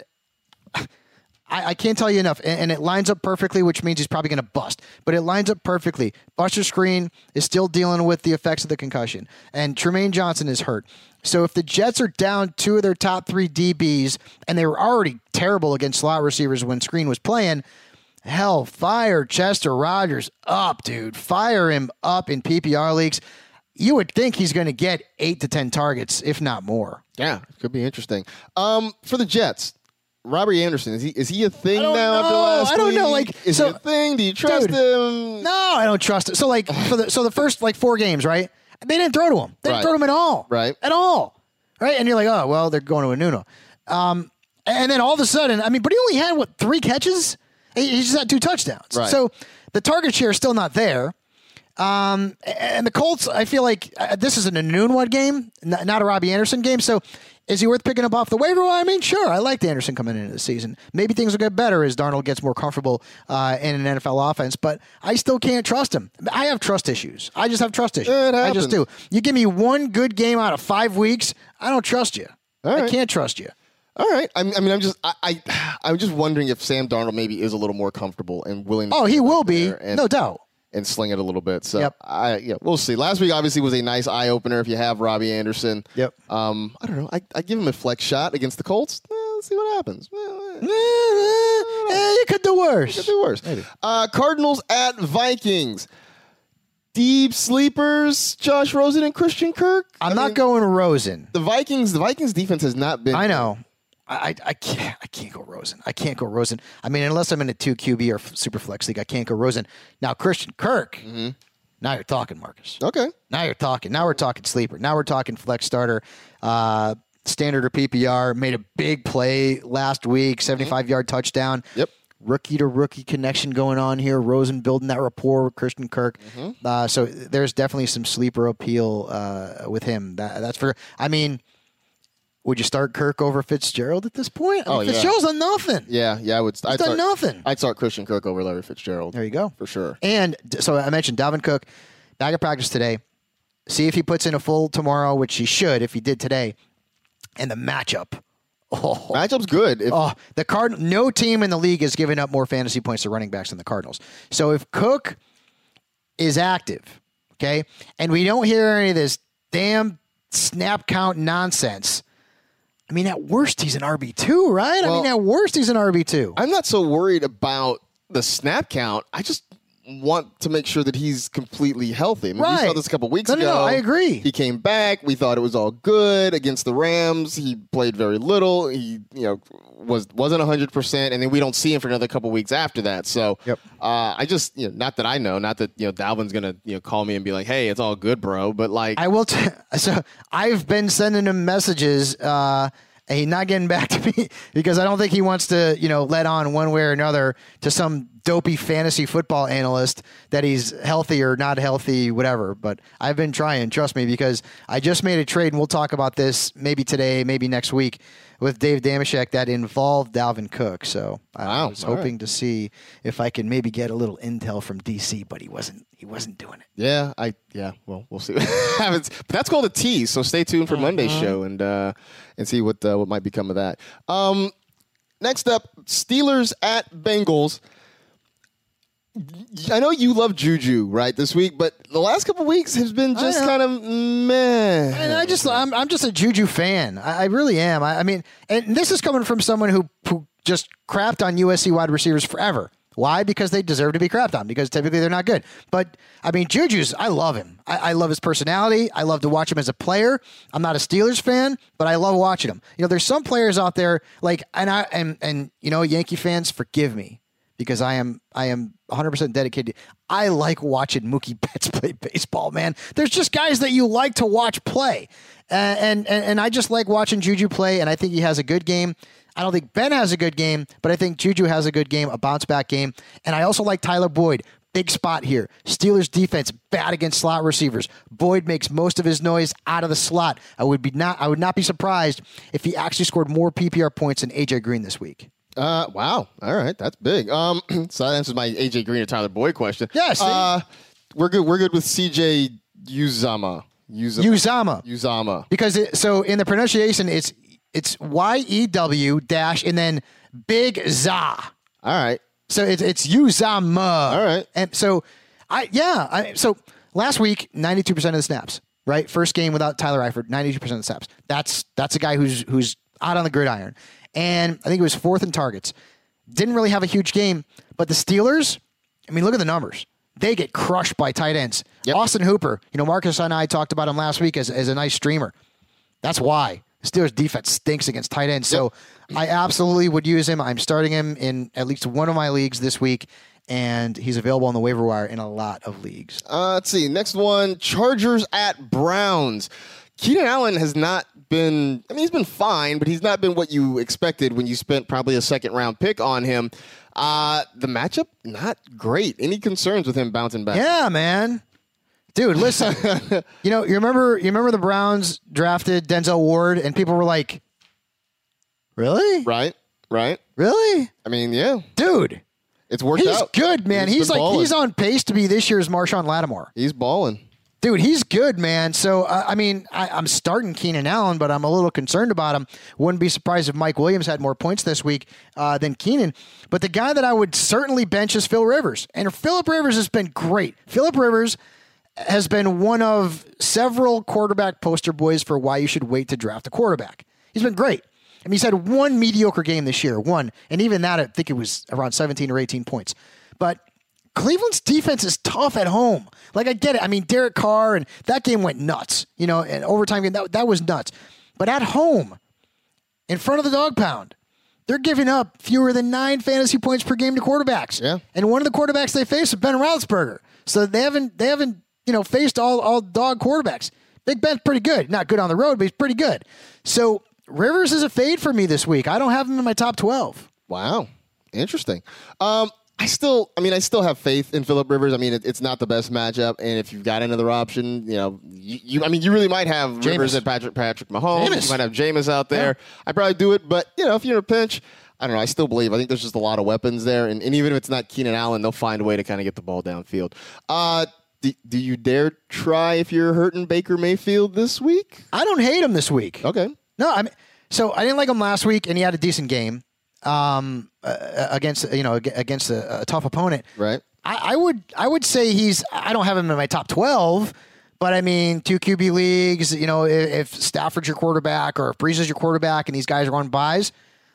I, I can't tell you enough. And, and it lines up perfectly, which means he's probably going to bust. But it lines up perfectly. Buster Screen is still dealing with the effects of the concussion. And Tremaine Johnson is hurt. So if the Jets are down two of their top three D Bs, and they were already terrible against slot receivers when Screen was playing, hell, fire Chester Rogers up, dude. Fire him up in P P R leagues. You would think he's going to get eight to ten targets, if not more. Yeah, it could be interesting. Um, for the Jets, Robert Anderson, is he is he a thing I don't now know. after last I don't week? know. Like, is so, he a thing? Do you trust dude, him? No, I don't trust it. So, like, for the so the first like four games, right? They didn't throw to him. They didn't Right. throw to him at all. Right. At all. Right. And you're like, oh, well, they're going to a Nuno. Um, and then all of a sudden, I mean, but he only had what three catches? He he just had two touchdowns. Right. So the target share is still not there. Um, and the Colts, I feel like uh, this is an Anunwa game, n- not a Robbie Anderson game. So is he worth picking up off the waiver? Well, I mean, sure. I liked Anderson coming into the season. Maybe things will get better as Darnold gets more comfortable uh, in an N F L offense, but I still can't trust him. I have trust issues. I just have trust issues. It I just do. You give me one good game out of five weeks, I don't trust you. All right. I can't trust you. All right. I mean, I mean, I'm just, I, I, I'm just wondering if Sam Darnold maybe is a little more comfortable and willing. To Oh, he will be, and, no doubt. and sling it a little bit. So, Yep. I, yeah, we'll see. Last week obviously was a nice eye opener. If you have Robbie Anderson, Yep. Um, I don't know. I, I give him a flex shot against the Colts. Eh, let's see what happens. Eh, eh, Eh, you could do worse. could do worse. Uh, Cardinals at Vikings. Deep sleepers, Josh Rosen and Christian Kirk. I'm I not mean, going Rosen. The Vikings, the Vikings defense has not been. I know. I, I, I can't I can't go Rosen. I can't go Rosen. I mean, unless I'm in a two Q B or super flex league, I can't go Rosen. Now Christian Kirk. Mm-hmm. Now you're talking, Marcus. Okay. Now you're talking. Now we're talking sleeper. Now we're talking flex starter, uh, standard or P P R. Made a big play last week, seventy-five yard touchdown. Yep. Rookie to rookie connection going on here. Rosen building that rapport with Christian Kirk. Mm-hmm. Uh, so there's definitely some sleeper appeal uh, with him. That, that's for. I mean, would you start Kirk over Fitzgerald at this point? I mean, Oh, yeah. Fitzgerald's done nothing. Yeah, yeah, I would. I'd done start, nothing. I'd start Christian Kirk over Larry Fitzgerald. There you go. For sure. And d- so I mentioned Dalvin Cook, back at practice today. See if he puts in a full tomorrow, which he should if he did today. And the matchup. Oh, Matchup's good. If, oh the Card. No team in the league has given up more fantasy points to running backs than the Cardinals. So if Cook is active, okay, and we don't hear any of this damn snap count nonsense. I mean, at worst, he's an R B two, right? Well, I mean, at worst, he's an R B two. I'm not so worried about the snap count. I just want to make sure that he's completely healthy. I mean, Right. we saw this a couple weeks No, no, ago. no, I agree. He came back. We thought it was all good against the Rams. He played very little. He, you know, was wasn't one hundred percent, and then we don't see him for another couple weeks after that. So, Yep. uh, I just, you know, not that I know, not that you know Dalvin's gonna you know call me and be like, "Hey, it's all good, bro," but like, I will. T- so I've been sending him messages. Uh, and he's not getting back to me because I don't think he wants to, you know, let on one way or another to some dopey fantasy football analyst that he's healthy or not healthy, whatever. But I've been trying, trust me, because I just made a trade, and we'll talk about this maybe today, maybe next week, with Dave Damashek that involved Dalvin Cook. So I Wow, was all hoping right. to see if I can maybe get a little intel from D C, but he wasn't. He wasn't doing it. yeah, I yeah, well, we'll see what happens. But that's called a tease, so stay tuned for Monday's show and uh, and see what uh, what might become of that. Um, next up, Steelers at Bengals. I know you love Juju, right, this week, but the last couple weeks has been just know. kind of meh. And I just, I'm, I'm just a Juju fan. I, I really am. I, I mean, and this is coming from someone who, who just crapped on U S C wide receivers forever. Why? Because they deserve to be crapped on, because typically they're not good. But, I mean, Juju's, I love him. I, I love his personality. I love to watch him as a player. I'm not a Steelers fan, but I love watching him. You know, there's some players out there, like, and I, and, and you know, Yankee fans, forgive me, because I am, I am one hundred percent dedicated. I like watching Mookie Betts play baseball, man. There's just guys that you like to watch play. Uh, and, and, and I just like watching Juju play, and I think he has a good game. I don't think Ben has a good game, but I think Juju has a good game, a bounce-back game. And I also like Tyler Boyd. Big spot here. Steelers defense bad against slot receivers. Boyd makes most of his noise out of the slot. I would be not I would not be surprised if he actually scored more P P R points than A J Green this week. Uh, wow. All right, that's big. Um, so that answers my A J Green or Tyler Boyd question. Yes. Uh, we're good. We're good with C J Uzama. Uzama. Uzama. Uzama. Because it, so in the pronunciation, it's it's Y E W dash and then big za. All right. So it's it's Uzama. All right. And so I yeah. I, so last week, ninety-two percent of the snaps. Right. First game without Tyler Eifert, ninety-two percent of the snaps. That's that's a guy who's who's out on the gridiron. And I think it was fourth in targets. Didn't really have a huge game, but the Steelers, I mean, look at the numbers. They get crushed by tight ends. Yep. Austin Hooper, you know, Marcus and I talked about him last week as, as a nice streamer. That's why. The Steelers defense stinks against tight ends. So I absolutely would use him. I'm starting him in at least one of my leagues this week, and he's available on the waiver wire in a lot of leagues. Uh, let's see. Next one, Chargers at Browns. Keenan Allen has not been, I mean, he's been fine, but he's not been what you expected when you spent probably a second round pick on him. Uh, the matchup, not great. Any concerns with him bouncing back? Yeah, man. Dude, listen. you know, you remember you remember the Browns drafted Denzel Ward, and people were like, really? Right, right. Really? I mean, yeah, Dude, it's worked he's out. good, man. He's He's, been like, balling. he's on pace to be this year's Marshawn Lattimore. He's balling. Dude, he's good, man. So, uh, I mean, I, I'm starting Keenan Allen, but I'm a little concerned about him. Wouldn't be surprised if Mike Williams had more points this week uh, than Keenan. But the guy that I would certainly bench is Phil Rivers. And Phillip Rivers has been great. Phillip Rivers has been one of several quarterback poster boys for why you should wait to draft a quarterback. He's been great. I mean, he's had one mediocre game this year, one. And even that, I think it was around seventeen or eighteen points. But Cleveland's defense is tough at home. Like, I get it. I mean, Derek Carr, and that game went nuts. You know, and overtime game, that, that was nuts. But at home, in front of the dog pound, they're giving up fewer than nine fantasy points per game to quarterbacks. Yeah. And one of the quarterbacks they faced is Ben Roethlisberger. So they haven't, they haven't, you know, faced all, all dog quarterbacks. Big Ben's pretty good. Not good on the road, but he's pretty good. So Rivers is a fade for me this week. I don't have him in my top twelve. Wow, interesting. Um, I still, I mean, I still have faith in Phillip Rivers. I mean, it, it's not the best matchup, and if you've got another option, you know, you, you I mean, you really might have Jameis. Rivers and Patrick Patrick Mahomes. Jameis. You might have Jameis out there. I probably do it, but you know, if you're in a pinch, I don't know. I still believe. I think there's just a lot of weapons there, and, and even if it's not Keenan Allen, they'll find a way to kind of get the ball downfield. Uh, do, do you dare try if you're hurting Baker Mayfield this week? I don't hate him this week. Okay. No, I mean, so I didn't like him last week, and he had a decent game um, uh, against you know against a, a tough opponent. Right. I, I would I would say he's. I don't have him in my top twelve, but I mean, two Q B leagues. You know, if, if Stafford's your quarterback or if Breeze is your quarterback, and these guys are on buys,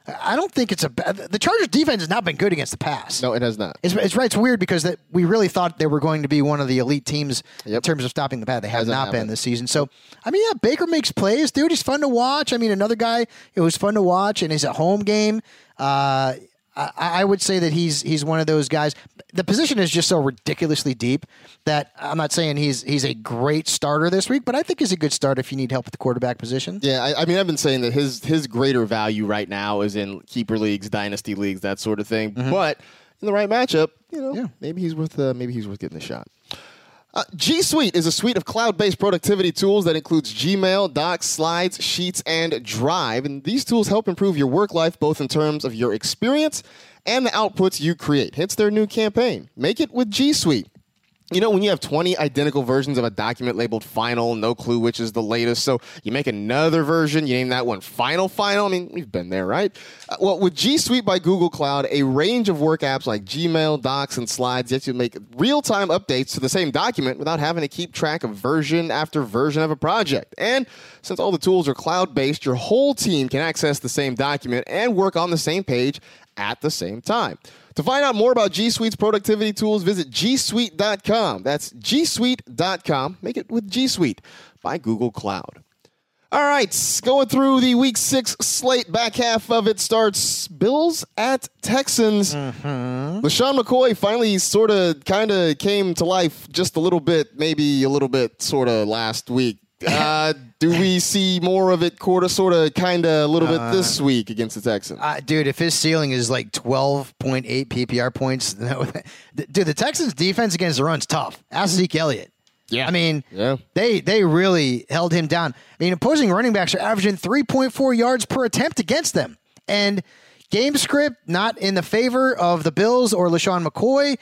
I don't think it's a bad. The Chargers defense has not been good against the pass. No, it has not. It's, it's right. It's weird because that we really thought they were going to be one of the elite teams Yep. in terms of stopping the pass. They have Hasn't not been happened. this season. So, I mean, yeah, Baker makes plays, dude. He's fun to watch. I mean, another guy who was fun to watch, and he's a home game. Uh, I, I would say that he's he's one of those guys. The position is just so ridiculously deep that I'm not saying he's he's a great starter this week, but I think he's a good start if you need help at the quarterback position. Yeah, I, I mean, I've been saying that his his greater value right now is in keeper leagues, dynasty leagues, that sort of thing. Mm-hmm. But in the right matchup, you know, Yeah. maybe he's worth uh, maybe he's worth getting a shot. Uh, G Suite is a suite of cloud-based productivity tools that includes Gmail, Docs, Slides, Sheets, and Drive. And these tools help improve your work life both in terms of your experience and the outputs you create. Hence their new campaign. Make it with G Suite. You know, when you have twenty identical versions of a document labeled final, no clue which is the latest, so you make another version, you name that one Final Final. I mean, we've been there, right? Uh, well, with G Suite by Google Cloud, a range of work apps like Gmail, Docs, and Slides let you make real-time updates to the same document without having to keep track of version after version of a project. And since all the tools are cloud-based, your whole team can access the same document and work on the same page at the same time. To find out more about G Suite's productivity tools, visit g suite dot com. That's g suite dot com. Make it with G Suite by Google Cloud. All right, going through the Week six slate, back half of it starts Bills at Texans. Mm-hmm. LaShawn McCoy finally sort of kind of came to life just a little bit, maybe a little bit sort of last week. Uh, do we see more of it, quarter, sort of, kind of, a little bit this week against the Texans? Uh, dude, if his ceiling is like twelve point eight P P R points, dude, the Texans' defense against the run's tough. Ask Zeke Elliott. Yeah. I mean, Yeah. they they really held him down. I mean, opposing running backs are averaging three point four yards per attempt against them. And game script not in the favor of the Bills or LaShawn McCoy.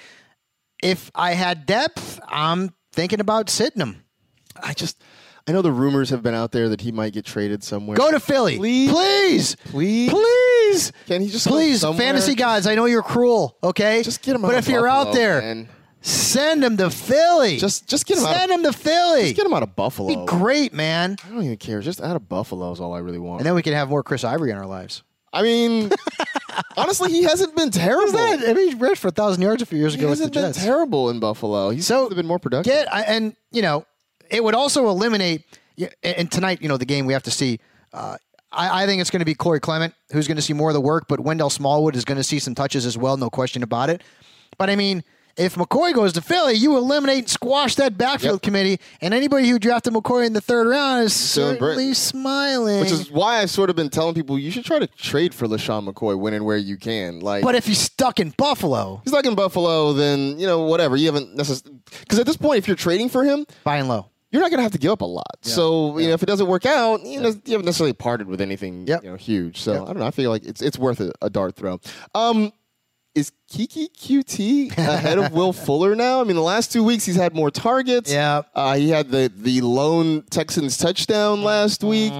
If I had depth, I'm thinking about sitting him. I just, I know the rumors have been out there that he might get traded somewhere. Go to Philly. Please. Please. Please. Please. Can he just go Please, somewhere? fantasy guys, I know you're cruel, okay? Just get him But out if of you're out Buffalo, there, man. send him to Philly. Just- just get him out of- Send him to Philly. Just get him out of Buffalo. Be great, man. I don't even care. Just out of Buffalo is all I really want. And then we can have more Chris Ivory in our lives. I mean, honestly, he hasn't been terrible. That, I mean, he rushed for a thousand yards a few years He ago with the hasn't been Jets. terrible in Buffalo. He's So been more productive. Get I- and you know, it would also eliminate. yeah, And tonight, you know, the game we have to see. Uh, I, I think it's going to be Corey Clement who's going to see more of the work, but Wendell Smallwood is going to see some touches as well, no question about it. But I mean, if McCoy goes to Philly, you eliminate and squash that backfield Yep. committee, and anybody who drafted McCoy in the third round is Still in Britain. certainly smiling. Which is why I've sort of been telling people you should try to trade for LaShawn McCoy when and where you can. Like, but if he's stuck in Buffalo, he's like in Buffalo, then, you know, whatever. You haven't necessarily. Because at this point, if you're trading for him, buying low. you're not going to have to give up a lot. So, you know, if it doesn't work out, you, know, you haven't necessarily parted with anything Yep. you know, huge. So, Yep. I don't know. I feel like it's it's worth a, a dart throw. Um, is Kiki Q T ahead of Will Fuller now? I mean, the last two weeks he's had more targets. Yeah. Uh, he had the the lone Texans touchdown last week.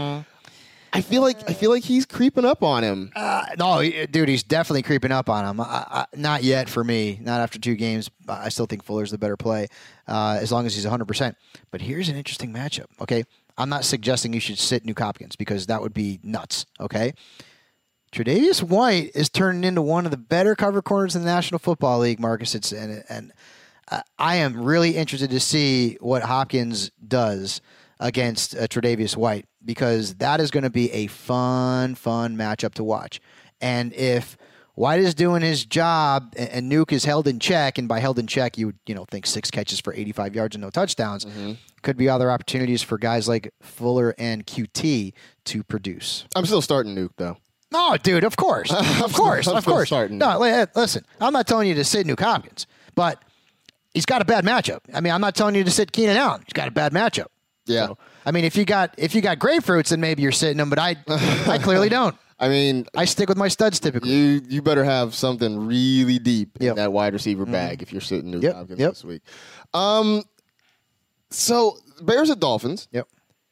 I feel like I feel like he's creeping up on him. Uh, no, he- dude, he's definitely creeping up on him. I, I, not yet for me. Not after two games. I still think Fuller's the better play, uh, as long as he's one hundred percent. But here's an interesting matchup, okay? I'm not suggesting you should sit Nuke Hopkins because that would be nuts, okay? Tre'Davious White is turning into one of the better cover corners in the National Football League, Marcus. It's, and and uh, I am really interested to see what Hopkins does against uh, Tre'Davious White because that is going to be a fun, fun matchup to watch. And if White is doing his job and, and Nuke is held in check, and by held in check, you would you know think six catches for eighty-five yards and no touchdowns, could be other opportunities for guys like Fuller and Q T to produce. I'm still starting Nuke though. No, dude, of course. Of course, I'm of still course. starting. No, li- listen, I'm not telling you to sit Nuke Hopkins, but he's got a bad matchup. I mean, I'm not telling you to sit Keenan Allen. He's got a bad matchup. Yeah. So, I mean, if you got if you got grapefruits, then maybe you're sitting them, but I I clearly don't. I mean, I stick with my studs typically. you you better have something really deep Yep. in that wide receiver bag if you're sitting Nuke Yep, Hopkins yep. this week. Um, so Bears at Dolphins. Yep.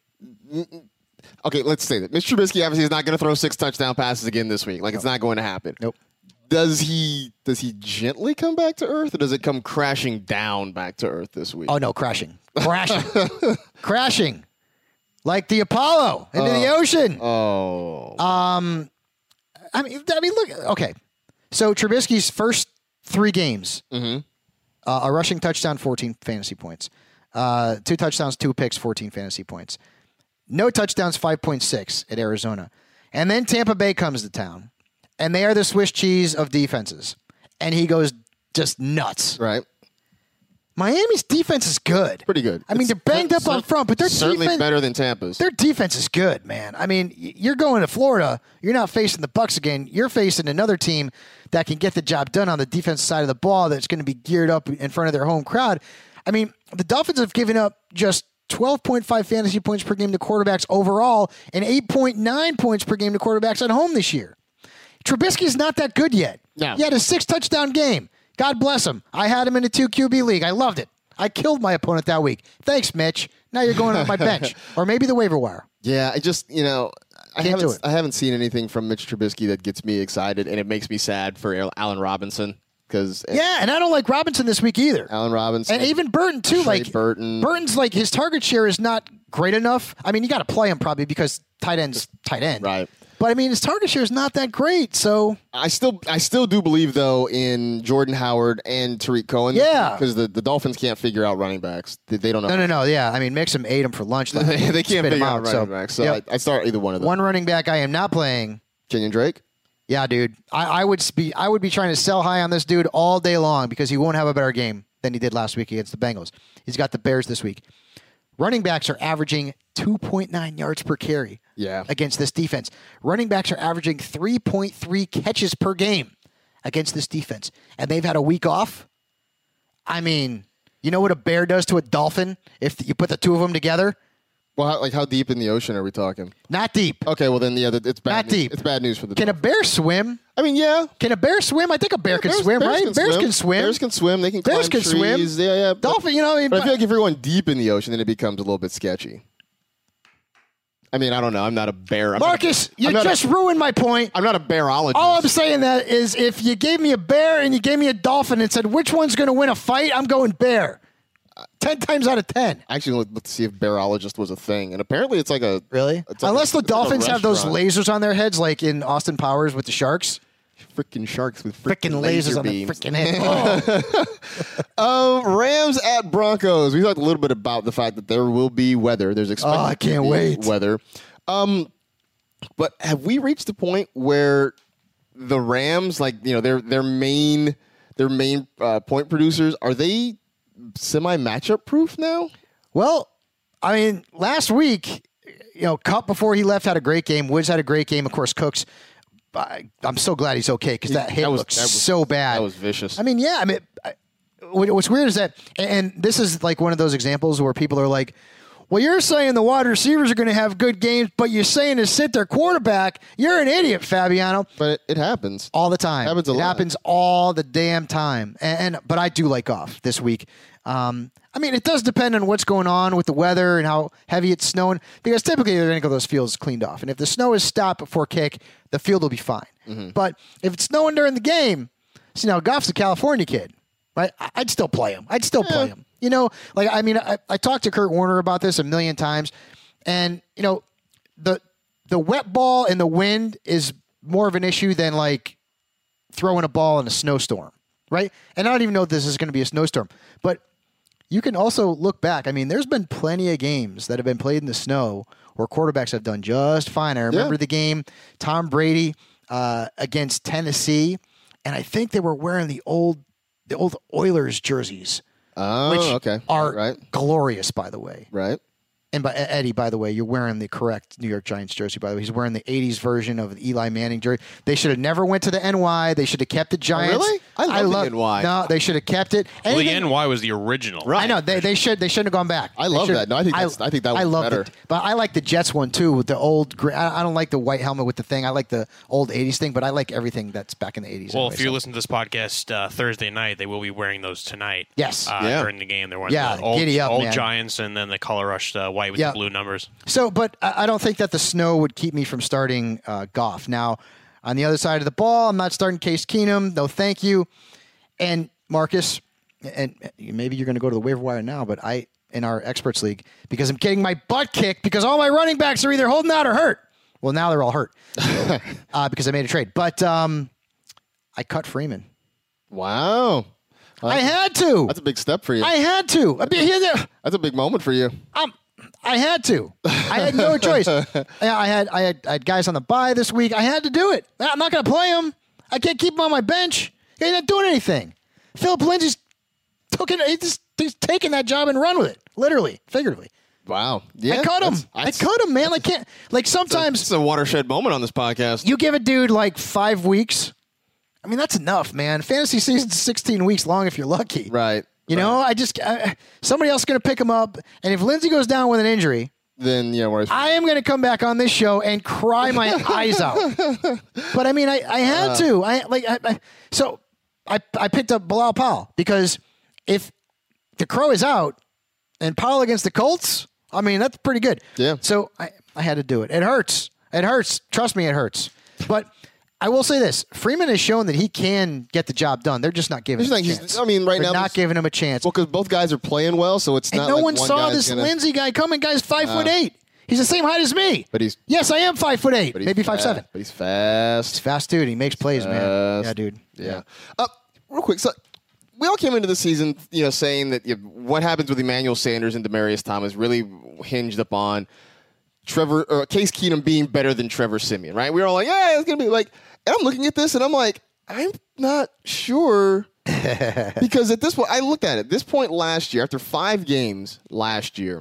Okay, let's say that Mister Trubisky obviously is not going to throw six touchdown passes again this week. Like it's not going to happen. Nope. Does he does he gently come back to earth, or does it come crashing down back to earth this week? Oh no, crashing, crashing, crashing, like the Apollo into the ocean. Oh. Um, I mean, I mean, look. Okay, so Trubisky's first three games, Mm-hmm. uh, a rushing touchdown, fourteen fantasy points. Uh, two touchdowns, two picks, fourteen fantasy points. No touchdowns, five point six at Arizona. And then Tampa Bay comes to town, and they are the Swiss cheese of defenses. And he goes just nuts. Right. Miami's defense is good. Pretty good. I mean, It's they're banged up on front, but their certainly defense, better than Tampa's. their defense is good, man. I mean, y- you're going to Florida. You're not facing the Bucs again. You're facing another team that can get the job done on the defensive side of the ball that's going to be geared up in front of their home crowd. I mean, the Dolphins have given up just twelve point five fantasy points per game to quarterbacks overall and eight point nine points per game to quarterbacks at home this year. Trubisky's not that good yet. No. He had a six-touchdown game. God bless him. I had him in a two Q B league. I loved it. I killed my opponent that week. Thanks, Mitch. Now you're going on my bench. Or maybe the waiver wire. Yeah, I just, you know, I Can't do haven't, it. I haven't seen anything from Mitch Trubisky that gets me excited, and it makes me sad for Al- Allen Robinson because Yeah, and I don't like Robinson this week either. Allen Robinson And even Burton, too. Trey like Burton. Burton's like, his target share is not great enough. I mean, you got to play him probably because tight end's tight end. Right. But, I mean, his target share is not that great, so... I still, I still do believe though in Jordan Howard and Tariq Cohen. Yeah. because the, the Dolphins can't figure out running backs. They, they don't know. No, no, no, yeah. I mean, Mixon ate him for lunch. Like, they can't spit him figure out running so, backs. So yep. I, I start either one of them. One running back I am not playing... Kenyon Drake. Yeah, dude. I, I would be I would be trying to sell high on this dude all day long because he won't have a better game than he did last week against the Bengals. He's got the Bears this week. Running backs are averaging two point nine yards per carry Yeah. against this defense. Running backs are averaging three point three catches per game against this defense. And they've had a week off. I mean, you know what a bear does to a dolphin if you put the two of them together? Well, how, like how deep in the ocean are we talking? Not deep. Okay, well then yeah, that- it's bad. Not news. deep. It's bad news for the. Can a bear swim? I mean, yeah. Can a bear swim? I think a bear can Bears- swim, bears right? can bears swim. can swim. Bears can swim. They can Bears climb can swim. trees. Yeah, yeah. But, Dolphin, you know, I mean, but I feel like if you're going deep in the ocean, then it becomes a little bit sketchy. I mean, I don't know. I'm not a bear. I'm Marcus, not a, you I'm not just A, ruined my point. I'm not a bearologist. All I'm saying that is if you gave me a bear and you gave me a dolphin and said, which one's going to win a fight, I'm going bear. Ten times out of ten. I actually looked to see if bearologist was a thing, and apparently it's like a Really? it's like Unless a- the it's like a Dolphins have those restaurant. lasers on their heads, like in Austin Powers with the sharks. Freaking sharks with Freaking freaking lasers laser on beams. the freaking head. Oh. Um, Rams at Broncos. We talked a little bit about the fact that there will be weather. There's expected Oh, I to can't be wait. weather. Um, but have we reached the point where the Rams, like you know, their their main their main uh, point producers, are they semi matchup proof now? Well, I mean, last week, you know, Kupp before he left had a great game. Woods had a great game. Of course, Cooks. I, I'm so glad he's okay because that hit That was- looks that was- so bad. That was vicious. I mean, yeah. I mean, I, what- what's weird is that, and this is like one of those examples where people are like, "Well, you're saying the wide receivers are going to have good games, but you're saying to sit their quarterback. You're an idiot, Fabiano." but it, it happens. All the time. Happens a it lot. happens all the damn time. And, and but I do like Goff this week. Um, I mean, it does depend on what's going on with the weather and how heavy it's snowing, because typically they're going to get those fields cleaned off. And if the snow is stopped before kick, the field will be fine. Mm-hmm. But if it's snowing during the game, see now Goff's a California kid, right? I- I'd still play him. I'd still play him. You know, like I mean, I, I talked to Kurt Warner about this a million times, and you know, the the wet ball and the wind is more of an issue than like throwing a ball in a snowstorm, right? And I don't even know if this is going to be a snowstorm, but you can also look back. I mean, there's been plenty of games that have been played in the snow where quarterbacks have done just fine. I remember Yeah. the game Tom Brady uh, against Tennessee, and I think they were wearing the old the old Oilers jerseys, Oh, which okay. are right, glorious, by the way. right. And by Eddie, by the way, you're wearing the correct New York Giants jersey. By the way, he's wearing the eighties version of the Eli Manning jersey. They should have never went to the N Y. They should have kept the Giants. really? I love the N Y. No, they should have kept it. Well, the Anything- N Y was the original. Right. I know they they should they shouldn't have gone back. I They love should- that. No, I think that's- I think that I was love better. it. But I like the Jets one too with the old. gra- I I don't like the white helmet with the thing. I like the old eighties thing. But I like everything that's back in the eighties. Well, anyway, if you so. listen to this podcast uh, Thursday night, they will be wearing those tonight. Yes. Uh, Yeah. During the game, they're wearing Yeah, the old, giddy up, old man. Giants and then the color rushed uh, white with Yeah. the blue numbers. So, but I I don't think that the snow would keep me from starting uh, Goff. Now, on the other side of the ball, I'm not starting Case Keenum. No, thank you. And Marcus, and maybe you're going to go to the waiver wire now, but I, in our experts league, because I'm getting my butt kicked because all my running backs are either holding out or hurt. Well, now they're all hurt uh, because I made a trade. But um, I cut Freeman. Wow. I had to. That's a big step for you. I had to. I mean, here, there. That's a big moment for you. Um, I had to. I had no choice. I I had, I had I had guys on the bye this week. I had to do it. I'm not going to play him. I can't keep him on my bench. He's not doing anything. Philip Lindsay's took it. He's, just, he's taking that job and run with it, literally, figuratively. Wow. Yeah. I cut him. That's, that's, I cut him, man. Like can't. Like sometimes it's a watershed moment on this podcast. you give a dude like five weeks. I mean, that's enough, man. Fantasy season's sixteen weeks long if you're lucky. Right. You right. know, I just I, somebody else is going to pick him up, and if Lindsay goes down with an injury, then yeah, whereas I am going to come back on this show and cry my eyes out. But I mean, I, I had uh, to. I like I, I, so I I picked up Bilal Powell because if the Crow is out and Powell against the Colts, I mean that's pretty good. Yeah. So I I had to do it. It hurts. It hurts. Trust me, it hurts. But I will say this: Freeman has shown that he can get the job done. They're just not giving him a chance. I mean, right They're now, not giving him a chance. Well, because both guys are playing well, so it's and not. no like one, one saw this gonna... Lindsey guy coming. Guy's five uh, foot eight. He's the same height as me. But he's yes, I am five foot eight, maybe five seven. But he's fast. He's fast, dude. He makes plays, fast. man. Yeah, dude. Yeah. yeah. Uh, real quick, so we all came into the season, you know, saying that you know, what happens with Emmanuel Sanders and Demaryius Thomas really hinged upon Trevor or Case Keenum being better than Trevor Siemian, right? We were all like, yeah, it's gonna be like. And I'm looking at this and I'm like, I'm not sure because at this point, I looked at it. This point last year, after five games last year,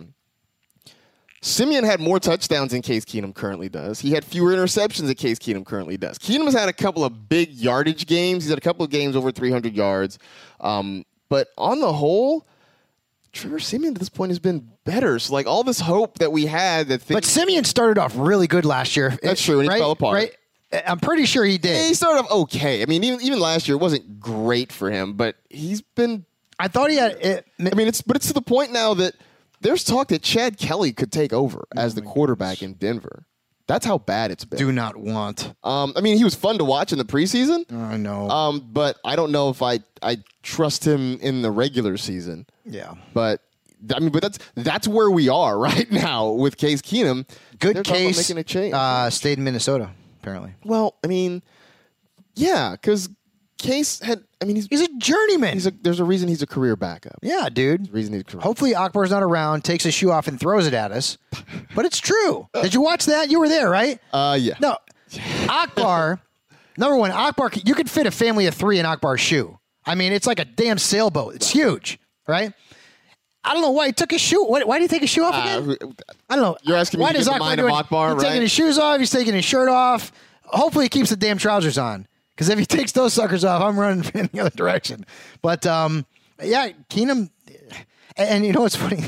Siemian had more touchdowns than Case Keenum currently does. He had fewer interceptions than Case Keenum currently does. Keenum has had a couple of big yardage games. He's had a couple of games over three hundred yards. Um, but on the whole, Trevor Siemian at this point has been better. So, like, all this hope that we had. that. But Siemian started off really good last year. That's true, and right? he fell apart. Right? I'm pretty sure he did. Yeah, he started off okay. I mean, even even last year, it wasn't great for him, but he's been. I thought he had. It, I mean, it's but it's to the point now that there's talk that Chad Kelly could take over as the quarterback in Denver. That's how bad it's been. Do not want. Um, I mean, he was fun to watch in the preseason. I know. Um, but I don't know if I I trust him in the regular season. Yeah. But I mean, but that's that's where we are right now with Case Keenum. Good They're talking about case. making a change. Uh, stayed in Minnesota. Apparently. Well, I mean, yeah, because Case had. I mean, he's he's a journeyman. He's a, there's a reason he's a career backup. Yeah, dude. There's a reason he's a career. Hopefully, Akbar's not around, takes his shoe off, and throws it at us. But it's true. Did you watch that? You were there, right? Uh, yeah. No, Akbar. Number one, Akbar. You could fit a family of three in Akbar's shoe. I mean, it's like a damn sailboat. It's huge, right? I don't know why he took his shoe. Why, why did he take his shoe off again? Uh, I don't know. You're asking me why to does get the Akbar mind do of it? Akbar, He's right? taking his shoes off. He's taking his shirt off. Hopefully, he keeps the damn trousers on. Because if he takes those suckers off, I'm running in the other direction. But um, yeah, Keenum, and, and you know what's funny?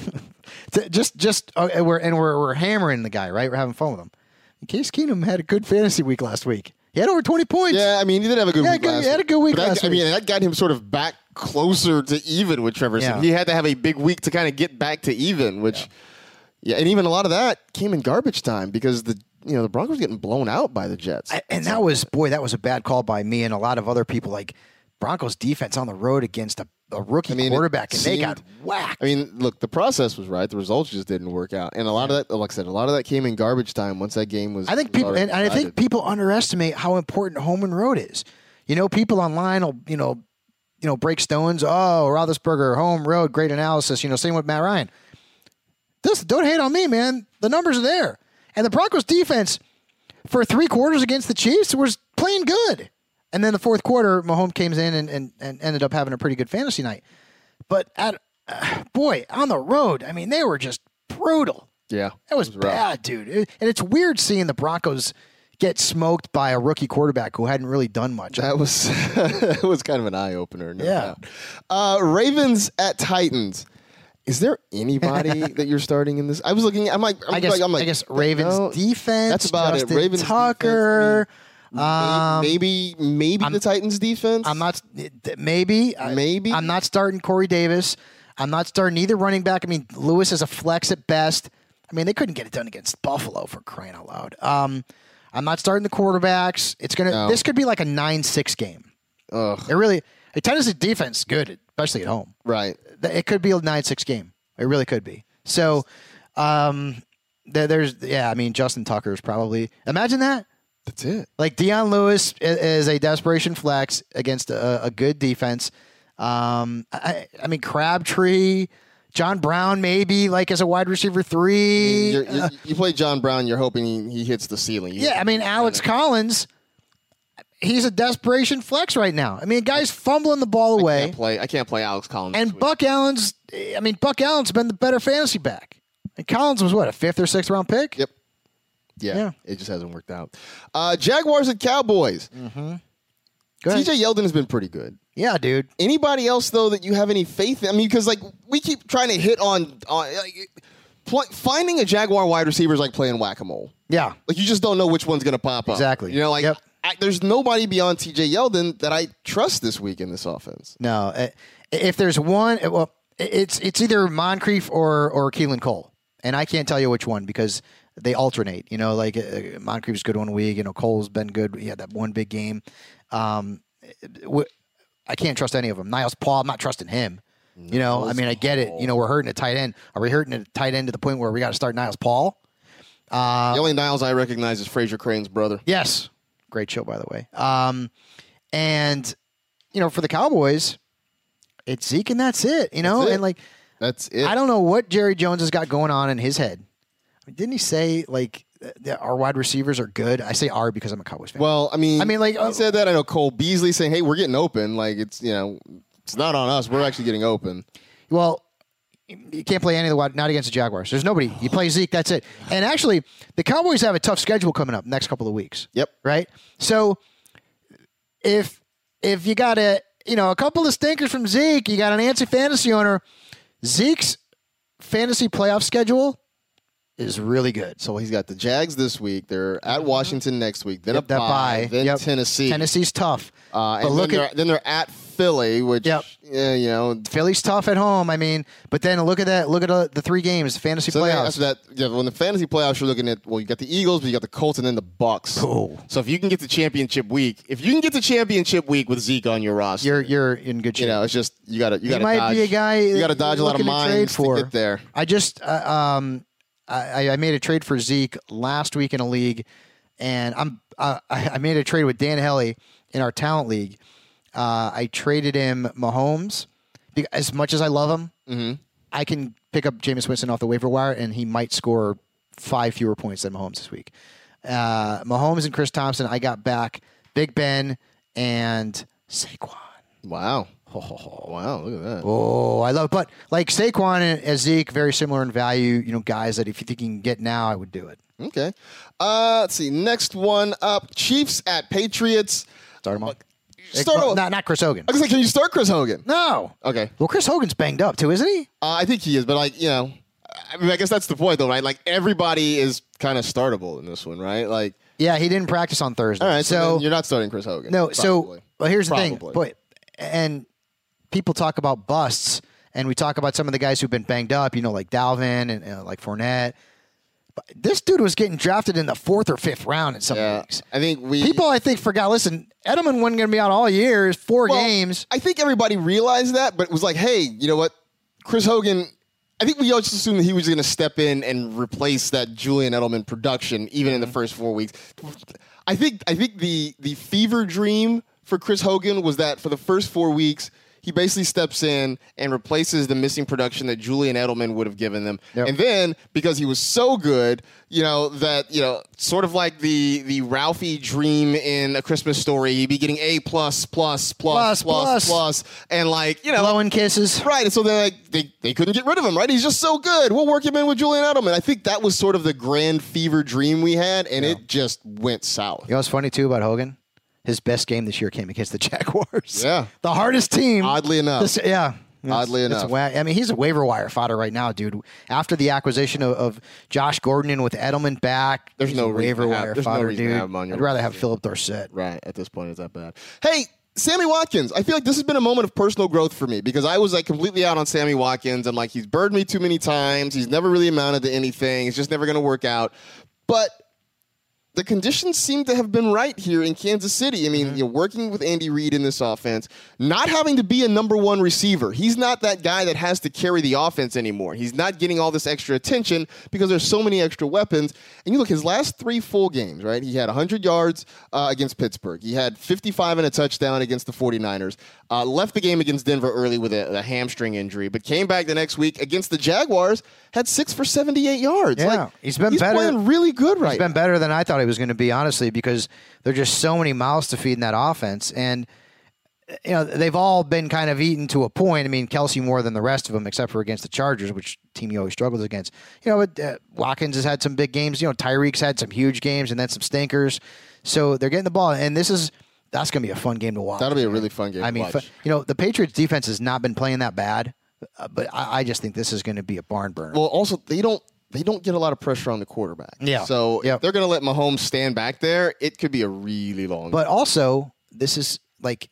just just uh, we're and we're we're hammering the guy, right? We're having fun with him. In case Keenum had a good fantasy week last week. He had over twenty points. Yeah, I mean, he did have a good yeah, week good, last week. He had a good week but last that, week. I mean, that got him sort of back closer to even with Trevor Yeah. Siemian. He had to have a big week to kind of get back to even, which, yeah. yeah, and even a lot of that came in garbage time because the you know the Broncos were getting blown out by the Jets. I, and that was, boy, that was a bad call by me and a lot of other people. Like, Broncos defense on the road against a, a rookie I mean, quarterback, and seemed, they got whacked. I mean, look, the process was right. The results just didn't work out. And a lot of that, like I said, a lot of that came in garbage time once that game was I think was people, and, and I think decided. people underestimate how important home and road is. You know, people online will, you know, you know, break stones. Oh, Roethlisberger, home, road, great analysis. You know, same with Matt Ryan. This, don't hate on me, man. The numbers are there. And the Broncos defense, for three quarters against the Chiefs, was playing good. And then the fourth quarter, Mahomes came in and, and, and ended up having a pretty good fantasy night. But, at uh, boy, on the road, I mean, they were just brutal. Yeah. That was, it was rough. bad, dude. It- and it's weird seeing the Broncos get smoked by a rookie quarterback who hadn't really done much. That was that was kind of an eye opener. No Yeah. doubt. Uh, Ravens at Titans. Is there anybody that you're starting in this? I was looking. I'm like. I'm I guess. Like, I'm like I guess Ravens no, defense. That's about Justin it. Ravens Tucker. defense, I mean, maybe maybe, maybe the Titans defense. I'm not. Maybe. Maybe. I, I'm not starting Corey Davis. I'm not starting either running back. I mean, Lewis is a flex at best. I mean, they couldn't get it done against Buffalo, for crying out loud. Um, I'm not starting the quarterbacks. It's gonna. No. This could be like a nine six game. Ugh. It really. A Tennessee defense good, especially at home. Right. It could be a nine six game. It really could be. So, um, there, there's yeah. I mean, Justin Tucker is probably imagine that. That's it. Like Deion Lewis is a desperation flex against a, a good defense. Um, I, I mean Crabtree, John Brown maybe like as a wide receiver three. You're, you're, you play John Brown, you're hoping he, he hits the ceiling. You, yeah, I mean Alex Collins. He's a desperation flex right now. I mean, guy's fumbling the ball away. I can't play. I can't play Alex Collins. And Buck Allen's. I mean, Buck Allen's been the better fantasy back. And Collins was what, a fifth or sixth round pick? Yep. Yeah, yeah. It just hasn't worked out. Uh, Jaguars and Cowboys. Mm-hmm. T J Yeldon has been pretty good. Yeah, dude. Anybody else though that you have any faith in? I mean, because like we keep trying to hit on on like, pl- finding a Jaguar wide receiver is like playing whack-a-mole. Yeah, like you just don't know which one's going to pop up. Exactly. You know, like yep. I, there's nobody beyond T J Yeldon that I trust this week in this offense. No, uh, if there's one, well, it's it's either Moncrief or or Keelan Cole, and I can't tell you which one because they alternate. You know, like uh, Moncrief's good one week. You know, Cole's been good. He had that one big game. Um, w- I can't trust any of them. Niles Paul, I'm not trusting him. You know, Niles I mean, I get it. You know, we're hurting a tight end. Are we hurting a tight end to the point where we got to start Niles Paul? Uh, the only Niles I recognize is Fraser Crane's brother. Yes. Great show, by the way. Um, and, you know, for the Cowboys, it's Zeke and that's it, you know? That's it. And, like, that's it. I don't know what Jerry Jones has got going on in his head. I mean, didn't he say, like, that our wide receivers are good? I say "are" because I'm a Cowboys fan. Well, I mean, I mean, like, he uh, said that. I know Cole Beasley saying, "Hey, we're getting open." Like it's you know, it's not on us. We're actually getting open. Well, you can't play any of the wide, not against the Jaguars. There's nobody. You play Zeke, that's it. And actually, the Cowboys have a tough schedule coming up next couple of weeks. Yep. Right. So if if you got a you know a couple of stinkers from Zeke, you got an antsy fantasy owner. Zeke's fantasy playoff schedule is really good. So he's got the Jags this week. They're at Washington next week. Then Yep, a that bye. bye. Then Yep. Tennessee. Tennessee's tough. Uh, but and look then, at they're, then they're at Philly, which Yep. yeah, you know. Philly's tough at home. I mean, but then look at that. Look at uh, the three games, fantasy So then playoffs. after that, yeah, when the fantasy playoffs, you're looking at well, you got the Eagles, but you got the Colts, and then the Bucks. Oh. So if you can get to championship week, if you can get to championship week with Zeke on your roster, You're you're in good shape. you know, it's just you got to you He got to might dodge. be a guy. You got to dodge a lot of looking to trade minds for. to get there. I just uh, um I, I made a trade for Zeke last week in a league, and I'm uh, I, I made a trade with Dan Helly in our talent league. Uh, I traded him Mahomes. As much as I love him, Mm-hmm. I can pick up Jameis Winston off the waiver wire, and he might score five fewer points than Mahomes this week. Uh, Mahomes and Chris Thompson, I got back Big Ben and Saquon. Wow. Oh, wow, look at that. Oh, I love it. But like Saquon and Zeke, very similar in value. You know, guys that if you think you can get now, I would do it. Okay. Uh, let's see. Next one up. Chiefs at Patriots. Start him off. Start well, off- not not Chris Hogan. I was like, can you start Chris Hogan? No. Okay. Well, Chris Hogan's banged up too, isn't he? Uh, I think he is, but like, you know, I mean, I guess that's the point though, right? Like everybody is kind of startable in this one, right? Like, Yeah, he didn't practice on Thursday. all right, so, so then you're not starting Chris Hogan. no. probably. So well, here's the Probably. thing. But and people talk about busts, and we talk about some of the guys who've been banged up. You know, like Dalvin and uh, like Fournette. But this dude was getting drafted in the fourth or fifth round in some yeah, leagues. I think we People, I think, forgot. Listen, Edelman wasn't going to be out all year. It's four well, games. I think everybody realized that, but it was like, hey, you know what? Chris Hogan, I think we all just assumed that he was going to step in and replace that Julian Edelman production even in the first four weeks. I think I think the the fever dream for Chris Hogan was that for the first four weeks, he basically steps in and replaces the missing production that Julian Edelman would have given them. Yep. And then, because he was so good, you know, that, you know, sort of like the the Ralphie dream in A Christmas Story, he'd be getting A plus, plus, plus, Plus, plus, plus. plus, and like, you know. Blowing kisses. Right, and so they're like, they, they couldn't get rid of him, right? He's just so good. We'll work him in with Julian Edelman. I think that was sort of the grand fever dream we had, and it just went south. You know what's funny, too, about Hogan? His best game this year came against the Jaguars. Yeah. The hardest team. Oddly enough. This- yeah. It's- Oddly it's enough. wa- I mean, he's a waiver wire fodder right now, dude. After the acquisition of, of Josh Gordon and with Edelman back, There's he's no a reason waiver to have- wire there's no fodder, reason to dude. have him on your I'd rather have roster. Philip Dorsett. Right, at this point, it's that bad. Hey, Sammy Watkins. I feel like this has been a moment of personal growth for me because I was like completely out on Sammy Watkins and like he's burned me too many times. He's never really amounted to anything. It's just never going to work out. But the conditions seem to have been right here in Kansas City. I mean, mm-hmm. you're working with Andy Reid in this offense, not having to be a number one receiver. He's not that guy that has to carry the offense anymore. He's not getting all this extra attention because there's so many extra weapons. And you look, his last three full games, right? He had one hundred yards uh, against Pittsburgh. He had fifty-five and a touchdown against the 49ers. Uh, left the game against Denver early with a, a hamstring injury, but came back the next week against the Jaguars, had six for seventy-eight yards. Yeah, like, he's been he's better. playing really good right He's been now. better than I thought he was going to be, honestly, because there are just so many mouths to feed in that offense. And, you know, they've all been kind of eaten to a point. I mean, Kelsey more than the rest of them, except for against the Chargers, which team he always struggles against. You know, but, uh, Watkins has had some big games. You know, Tyreek's had some huge games and then some stinkers. So they're getting the ball. And this is, that's going to be a fun game to watch. That'll be a really fun game I to mean, watch. Fun, you know, the Patriots defense has not been playing that bad, uh, but I, I just think this is going to be a barn burner. Well, also, they don't they don't get a lot of pressure on the quarterback. Yeah. So yep. if they're going to let Mahomes stand back there, it could be a really long But also, this is like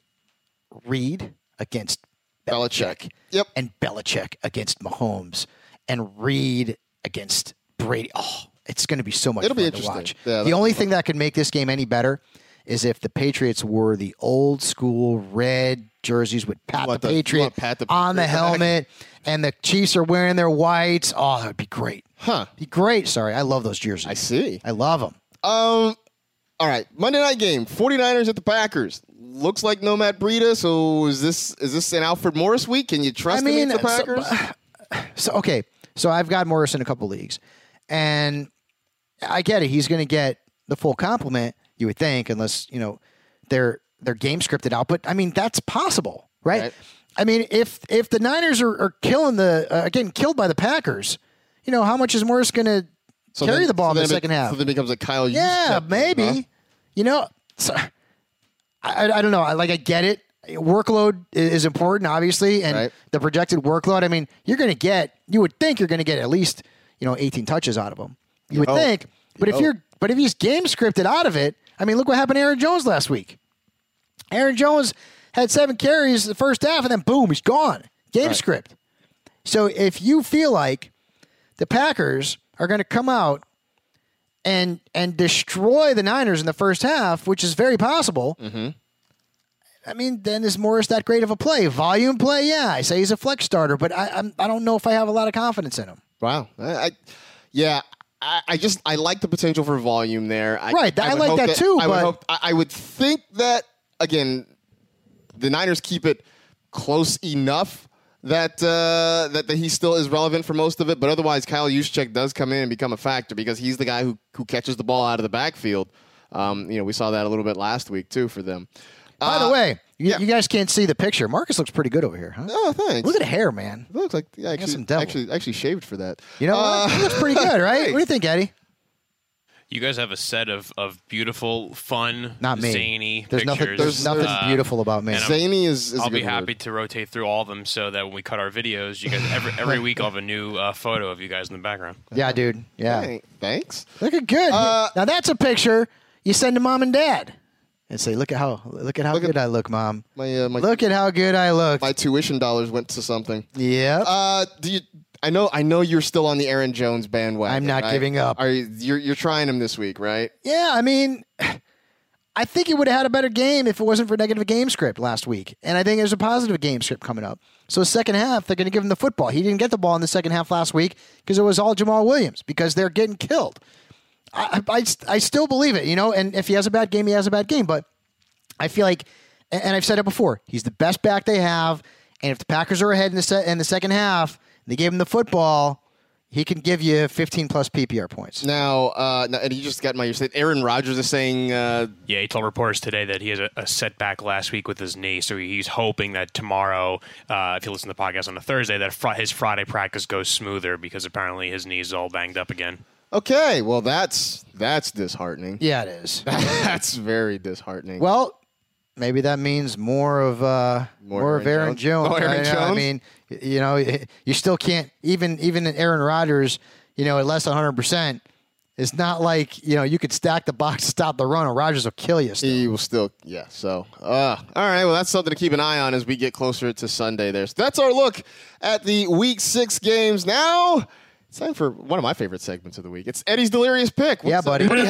Reed against Belichick. Belichick. Yep. And Belichick against Mahomes. And Reed against Brady. Oh, it's going to be so much It'll be fun to interesting. watch. Yeah, the only thing that could make this game any better is if the Patriots wore the old school red jerseys with Pat Want the the- you Patriot want Pat the on the Patriot back? helmet, and the Chiefs are wearing their whites. Oh, that would be great. Huh. Be great. Sorry, I love those jerseys. I see. I love them. Um, all right, Monday night game, 49ers at the Packers. Looks like no Matt Breida, so is this is this an Alfred Morris week? Can you trust I mean, him against the so- Packers? So, okay, so I've got Morris in a couple leagues, and I get it. He's going to get the full complement, you would think, unless, you know, they're they're game scripted out. But, I mean, that's possible, right? Right. I mean, if if the Niners are, are killing the uh, getting killed by the Packers, you know, how much is Morris going to So carry then- the ball so in the then it- second half? So then it becomes a Kyle Yeah, Juszczyk, maybe. huh? You know, so, I, I don't know. I, like, I get it. Workload i- is important, obviously, and Right. the projected workload. I mean, you're going to get, you would think you're going to get at least, you know, eighteen touches out of him. You would hope. think. But You if hope. you're, but if he's game scripted out of it, I mean, look what happened to Aaron Jones last week. Aaron Jones had seven carries the first half, and then boom, he's gone. Game Right. script. So if you feel like the Packers are going to come out and and destroy the Niners in the first half, which is very possible. Mm-hmm. I mean, then is Morris that great of a play? Volume play, yeah. I say he's a flex starter, but I I'm, I don't know if I have a lot of confidence in him. Wow. I, I yeah. I, I just I like the potential for volume there. I, Right, I would like hope that too, I would but- hope. I, I would think that again, the Niners keep it close enough that uh, that that he still is relevant for most of it. But otherwise, Kyle Juszczyk does come in and become a factor because he's the guy who who catches the ball out of the backfield. Um, you know, we saw that a little bit last week too for them. By Uh, the way, you, yeah. you guys can't see the picture. Marcus looks pretty good over here, huh? Oh, thanks. Look at the hair, man. It looks like yeah, some actually, devil. actually actually shaved for that. You know Uh, what? He looks pretty good, right? What do you think, Eddie? You guys have a set of, of beautiful, fun, Not me. zany There's pictures. nothing. There's nothing Uh, beautiful about me. and I'm- Zany is. is a I'll be good happy word. to rotate through all of them so that when we cut our videos, you guys every every week I'll have a new uh, photo of you guys in the background. Yeah, dude. Yeah. Hey, thanks. Looking good. Uh, now that's a picture you send to mom and dad and say, "Look at how look at how Look at- good I look, mom. My uh, my Look at how good I look." my tuition dollars went to something. Yep. Uh, do you? I know. I know you're still on the Aaron Jones bandwagon. I'm not right? giving up. Are you? You're, you're trying him this week, right? Yeah, I mean, I think he would have had a better game if it wasn't for negative game script last week. And I think there's a positive game script coming up. So second half, they're going to give him the football. He didn't get the ball in the second half last week because it was all Jamal Williams because they're getting killed. I, I, I still believe it, you know, and if he has a bad game, he has a bad game. But I feel like, and I've said it before, he's the best back they have. And if the Packers are ahead in the, se- in the second half, they gave him the football, he can give you fifteen plus P P R points. Now, uh, now and you just got my. You said Aaron Rodgers is saying. Uh, Yeah, he told reporters today that he has a, a setback last week with his knee, so he's hoping that tomorrow, uh, if you listen to the podcast on a Thursday, that fr- his Friday practice goes smoother because apparently his knee's all banged up again. okay, well that's that's disheartening. Yeah, it is. That's very disheartening. Well, maybe that means more of uh, More more, of Aaron Aaron Jones? Jones. Oh, Aaron I, know, I Jones? mean, y- you know, y- you still can't even even Aaron Rodgers, you know, at less than one hundred percent. It's not like, you know, you could stack the box to stop the run, and Rodgers will kill you. Still. He will still, yeah. So, uh, all right. Well, that's something to keep an eye on as we get closer to Sunday there. So that's our look at the Week Six games. Now It's time for one of my favorite segments of the week. It's Eddie's Delirious Pick. What's Yeah, buddy. What do you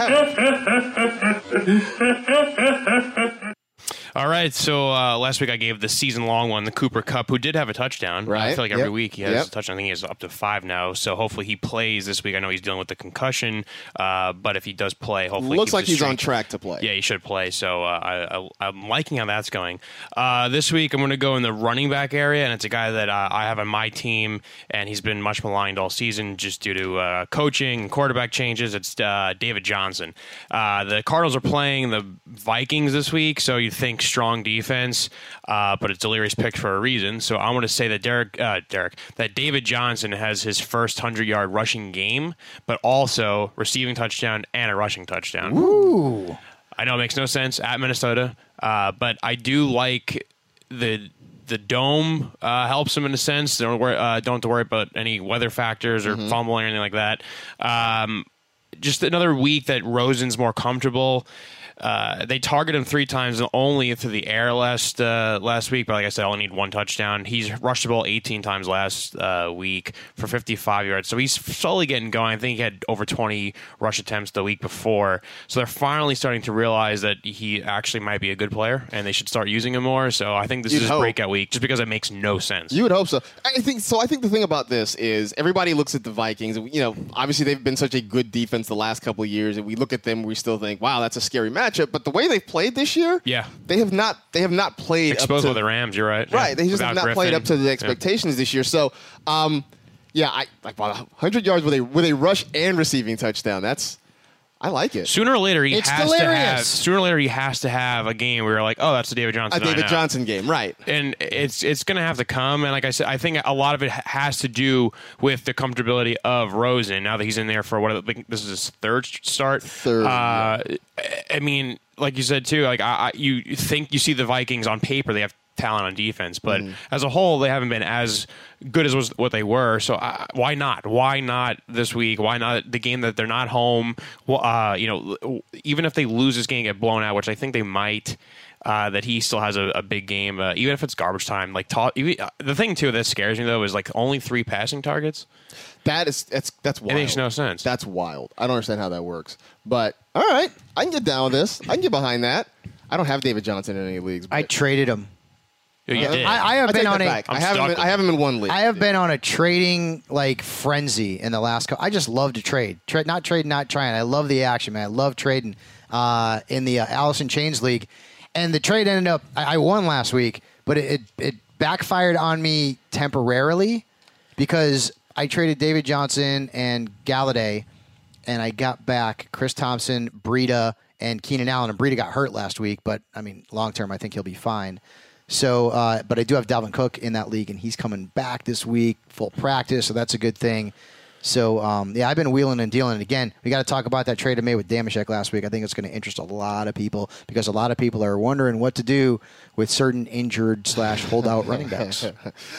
have? All right, so uh, last week I gave the season-long one, the Cooper Kupp, who did have a touchdown. Right. I feel like every Yep. week he has Yep. a touchdown. I think he has up to five now, so hopefully he plays this week. I know he's dealing with the concussion, uh, but if he does play, hopefully Looks keeps like the he's on streak. track to play. Yeah, he should play. So uh, I, I, I'm liking how that's going. Uh, this week, I'm going to go in the running back area, and it's a guy that uh, I have on my team, and he's been much maligned all season just due to uh, coaching and quarterback changes. It's uh, David Johnson. Uh, the Cardinals are playing the Vikings this week, so you think strong defense, uh, but it's Delirious Pick for a reason. So I want to say that Derek, uh, Derek, that David Johnson has his first hundred-yard rushing game, but also receiving touchdown and a rushing touchdown. Ooh. I know it makes no sense at Minnesota, uh, but I do like the the dome uh, helps him in a sense. Don't worry, uh, don't have to worry about any weather factors or Mm-hmm. fumbling or anything like that. Um, just another week that Rosen's more comfortable. Uh, they target him three times only through the air last uh, last week, but like I said, I only need one touchdown. He's rushed the ball eighteen times last uh, week for fifty-five yards, so he's slowly getting going. I think he had over twenty rush attempts the week before, so they're finally starting to realize that he actually might be a good player, and they should start using him more. So I think this You'd is hope. breakout week, just because it makes no sense. You would hope so. I think so. I think the thing about this is everybody looks at the Vikings. You know, obviously they've been such a good defense the last couple of years, and we look at them, we still think, "Wow, that's a scary matchup." But the way they've played this year, Yeah. they have not. They have not played Exposed up with to, the Rams, you're right. right. Yeah. They just Without have not Griffin. played up to the Yeah. expectations this year. So, um, yeah, I like one hundred yards with a with a rush and receiving touchdown. That's I like it. Sooner or later, he It's has to have. delirious. Sooner or later, he has to have a game where you're like, "Oh, that's the David Johnson." A I David know. Johnson game, right? And it's it's going to have to come. And like I said, I think a lot of it ha- has to do with the comfortability of Rosen. Now that he's in there for what I think this is his third start. Third, Uh, I mean, like you said too. Like I, I, you think you see the Vikings on paper, they have talent on defense, but Mm-hmm. as a whole, they haven't been as good as was what they were. So uh, why not? Why not this week? Why not the game that they're not home? Well, uh, you know, even if they lose this game, get blown out, which I think they might. Uh, that he still has a, a big game, uh, even if it's garbage time. Like ta- even, uh, the thing too that scares me though is like only three passing targets. That is that's that's wild. It makes no sense. That's wild. I don't understand how that works. But all right, I can get down with this. I can get behind that. I don't have David Johnson in any leagues. I But traded him. You did. I, I have I been take on that a back. I I'm have him. stuck In, with I have him in one league. I have been on a trading like frenzy in the last couple. I just love to trade. Trade, not trade, not trying. I love the action, man. I love trading uh, in the uh, Allison Chains League. And the trade ended up, I, I won last week, but it, it, it backfired on me temporarily because I traded David Johnson and Galladay, and I got back Chris Thompson, Breida, and Keenan Allen. And Breida got hurt last week, but I mean, long term, I think he'll be fine. So, uh, but I do have Dalvin Cook in that league, and he's coming back this week, full practice, so that's a good thing. So, um, yeah, I've been wheeling and dealing. And again, we got to talk about that trade I made with Damashek last week. I think it's going to interest a lot of people because a lot of people are wondering what to do with certain injured slash holdout running backs.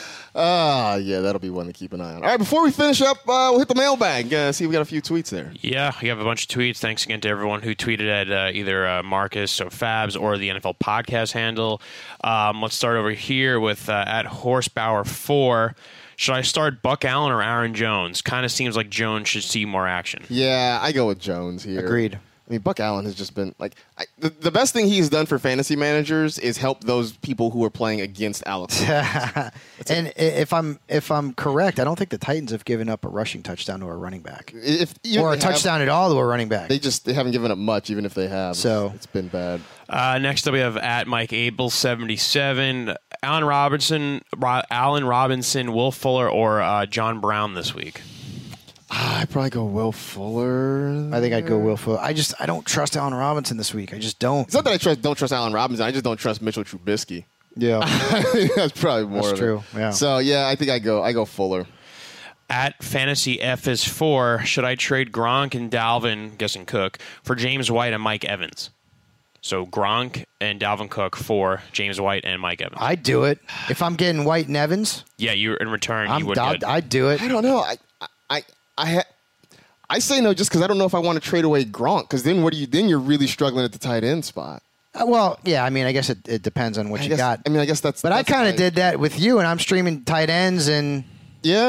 Ah, yeah, that'll be one to keep an eye on. All right, before we finish up, uh, we'll hit the mailbag. Uh, see, we got a few tweets there. Yeah, we have a bunch of tweets. Thanks again to everyone who tweeted at uh, either uh, Marcus or Fabs or the N F L podcast handle. Um, let's start over here with uh, at Horsebauer four. Should I start Buck Allen or Aaron Jones? Kind of seems like Jones should see more action. Yeah, I go with Jones here. Agreed. I mean, Buck Allen has just been like I, the, the best thing he's done for fantasy managers is help those people who are playing against Alex. And i- if I'm if I'm correct, I don't think the Titans have given up a rushing touchdown to a running back If even or a they have- touchdown at all to a running back. they just they haven't given up much, even if they have. So- it's been bad. Uh, next up, we have at Mike Abel seventy-seven. Allen Robinson, Ro- Allen Robinson, Will Fuller, or uh, John Brown this week. Ah, I'd probably go Will Fuller. I think I'd go Will Fuller. I just I don't trust Allen Robinson this week. I just don't. It's not that I trust don't trust Allen Robinson. I just don't trust Mitchell Trubisky. Yeah. That's probably more. That's of it. true, yeah. So yeah, I think I go I go Fuller. At Fantasy F is four. Should I trade Gronk and Dalvin, guessing Cook, for James White and Mike Evans? So Gronk and Dalvin Cook for James White and Mike Evans. I'd do it. If I'm getting White and Evans, Yeah, you in return I'm you would I'd, get. I'd do it. I don't know. I I I ha- I say no just because I don't know if I want to trade away Gronk. Because then what do you? Then you're really struggling at the tight end spot. Uh, well, yeah, I mean, I guess it, it depends on what I you guess, got. I mean, I guess that's. But I that's kind of fine. did that with you, and I'm streaming tight ends, and Yeah,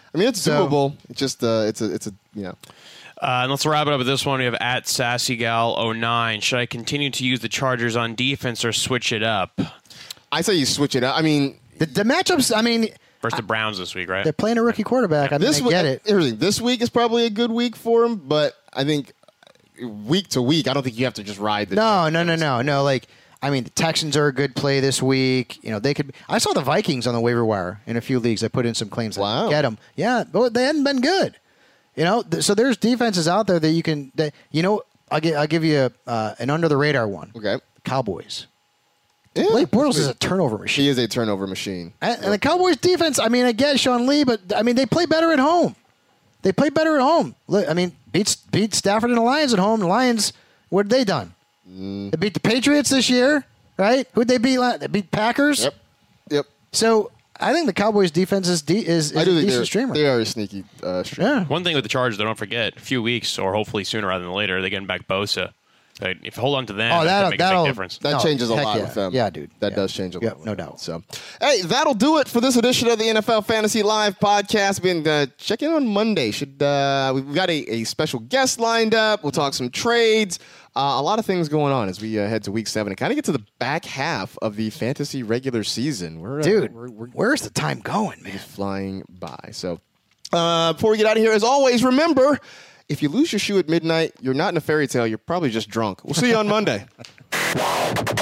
I mean, it's So- doable. It's just uh, it's a it's a you know. Uh, and let's wrap it up with this one. We have at sassygal oh nine. Should I continue to use the Chargers on defense or switch it up? I say you switch it out. I mean, The, the matchups, I mean, Versus the Browns this week, right? they're playing a rookie quarterback. I mean, this I week, get it. here's the thing, this week is probably a good week for him, but I think week to week, I don't think you have to just ride the. No, no, no, no, no. Like, I mean, the Texans are a good play this week. You know, they could. I saw the Vikings on the waiver wire in a few leagues. I put in some claims. I Wow. get them. Yeah, but they hadn't been good. You know, th- so there's defenses out there that you can. That, you know, I'll, gi- I'll give you a, uh, an under the radar one. Okay. Cowboys. Yeah, Blake Bortles is a turnover machine. She is a turnover machine. And, and the Cowboys defense, I mean, I get Sean Lee, but I mean, they play better at home. They play better at home. Look, I mean, beat beat Stafford and the Lions at home. The Lions, what had they done? Mm. They beat the Patriots this year, right? Who'd they beat? la- They beat Packers. Yep. Yep. So I think the Cowboys defense is de- is, is I do a think decent they're, streamer. they are a sneaky uh, streamer. Yeah. One thing with the Chargers, though, don't forget, a few weeks, or hopefully sooner rather than later, they're getting back Bosa. Right? If you hold on to them, Oh, that that'll- could make a that'll- big difference. That No, changes a heck lot yeah. with them. Yeah, dude. That Yeah. does change a Yeah, lot. with no them. doubt. So, hey, that'll do it for this edition of the N F L Fantasy Live podcast. Been uh, check in on Monday. Should uh, we've got a, a special guest lined up. We'll talk some trades. Uh, a lot of things going on as we uh, head to week seven and kind of get to the back half of the fantasy regular season. We're uh, Dude, we're, we're where's the time going, man? flying by. So, uh, before we get out of here, as always, remember. If you lose your shoe at midnight, you're not in a fairy tale. You're probably just drunk. We'll see you on Monday.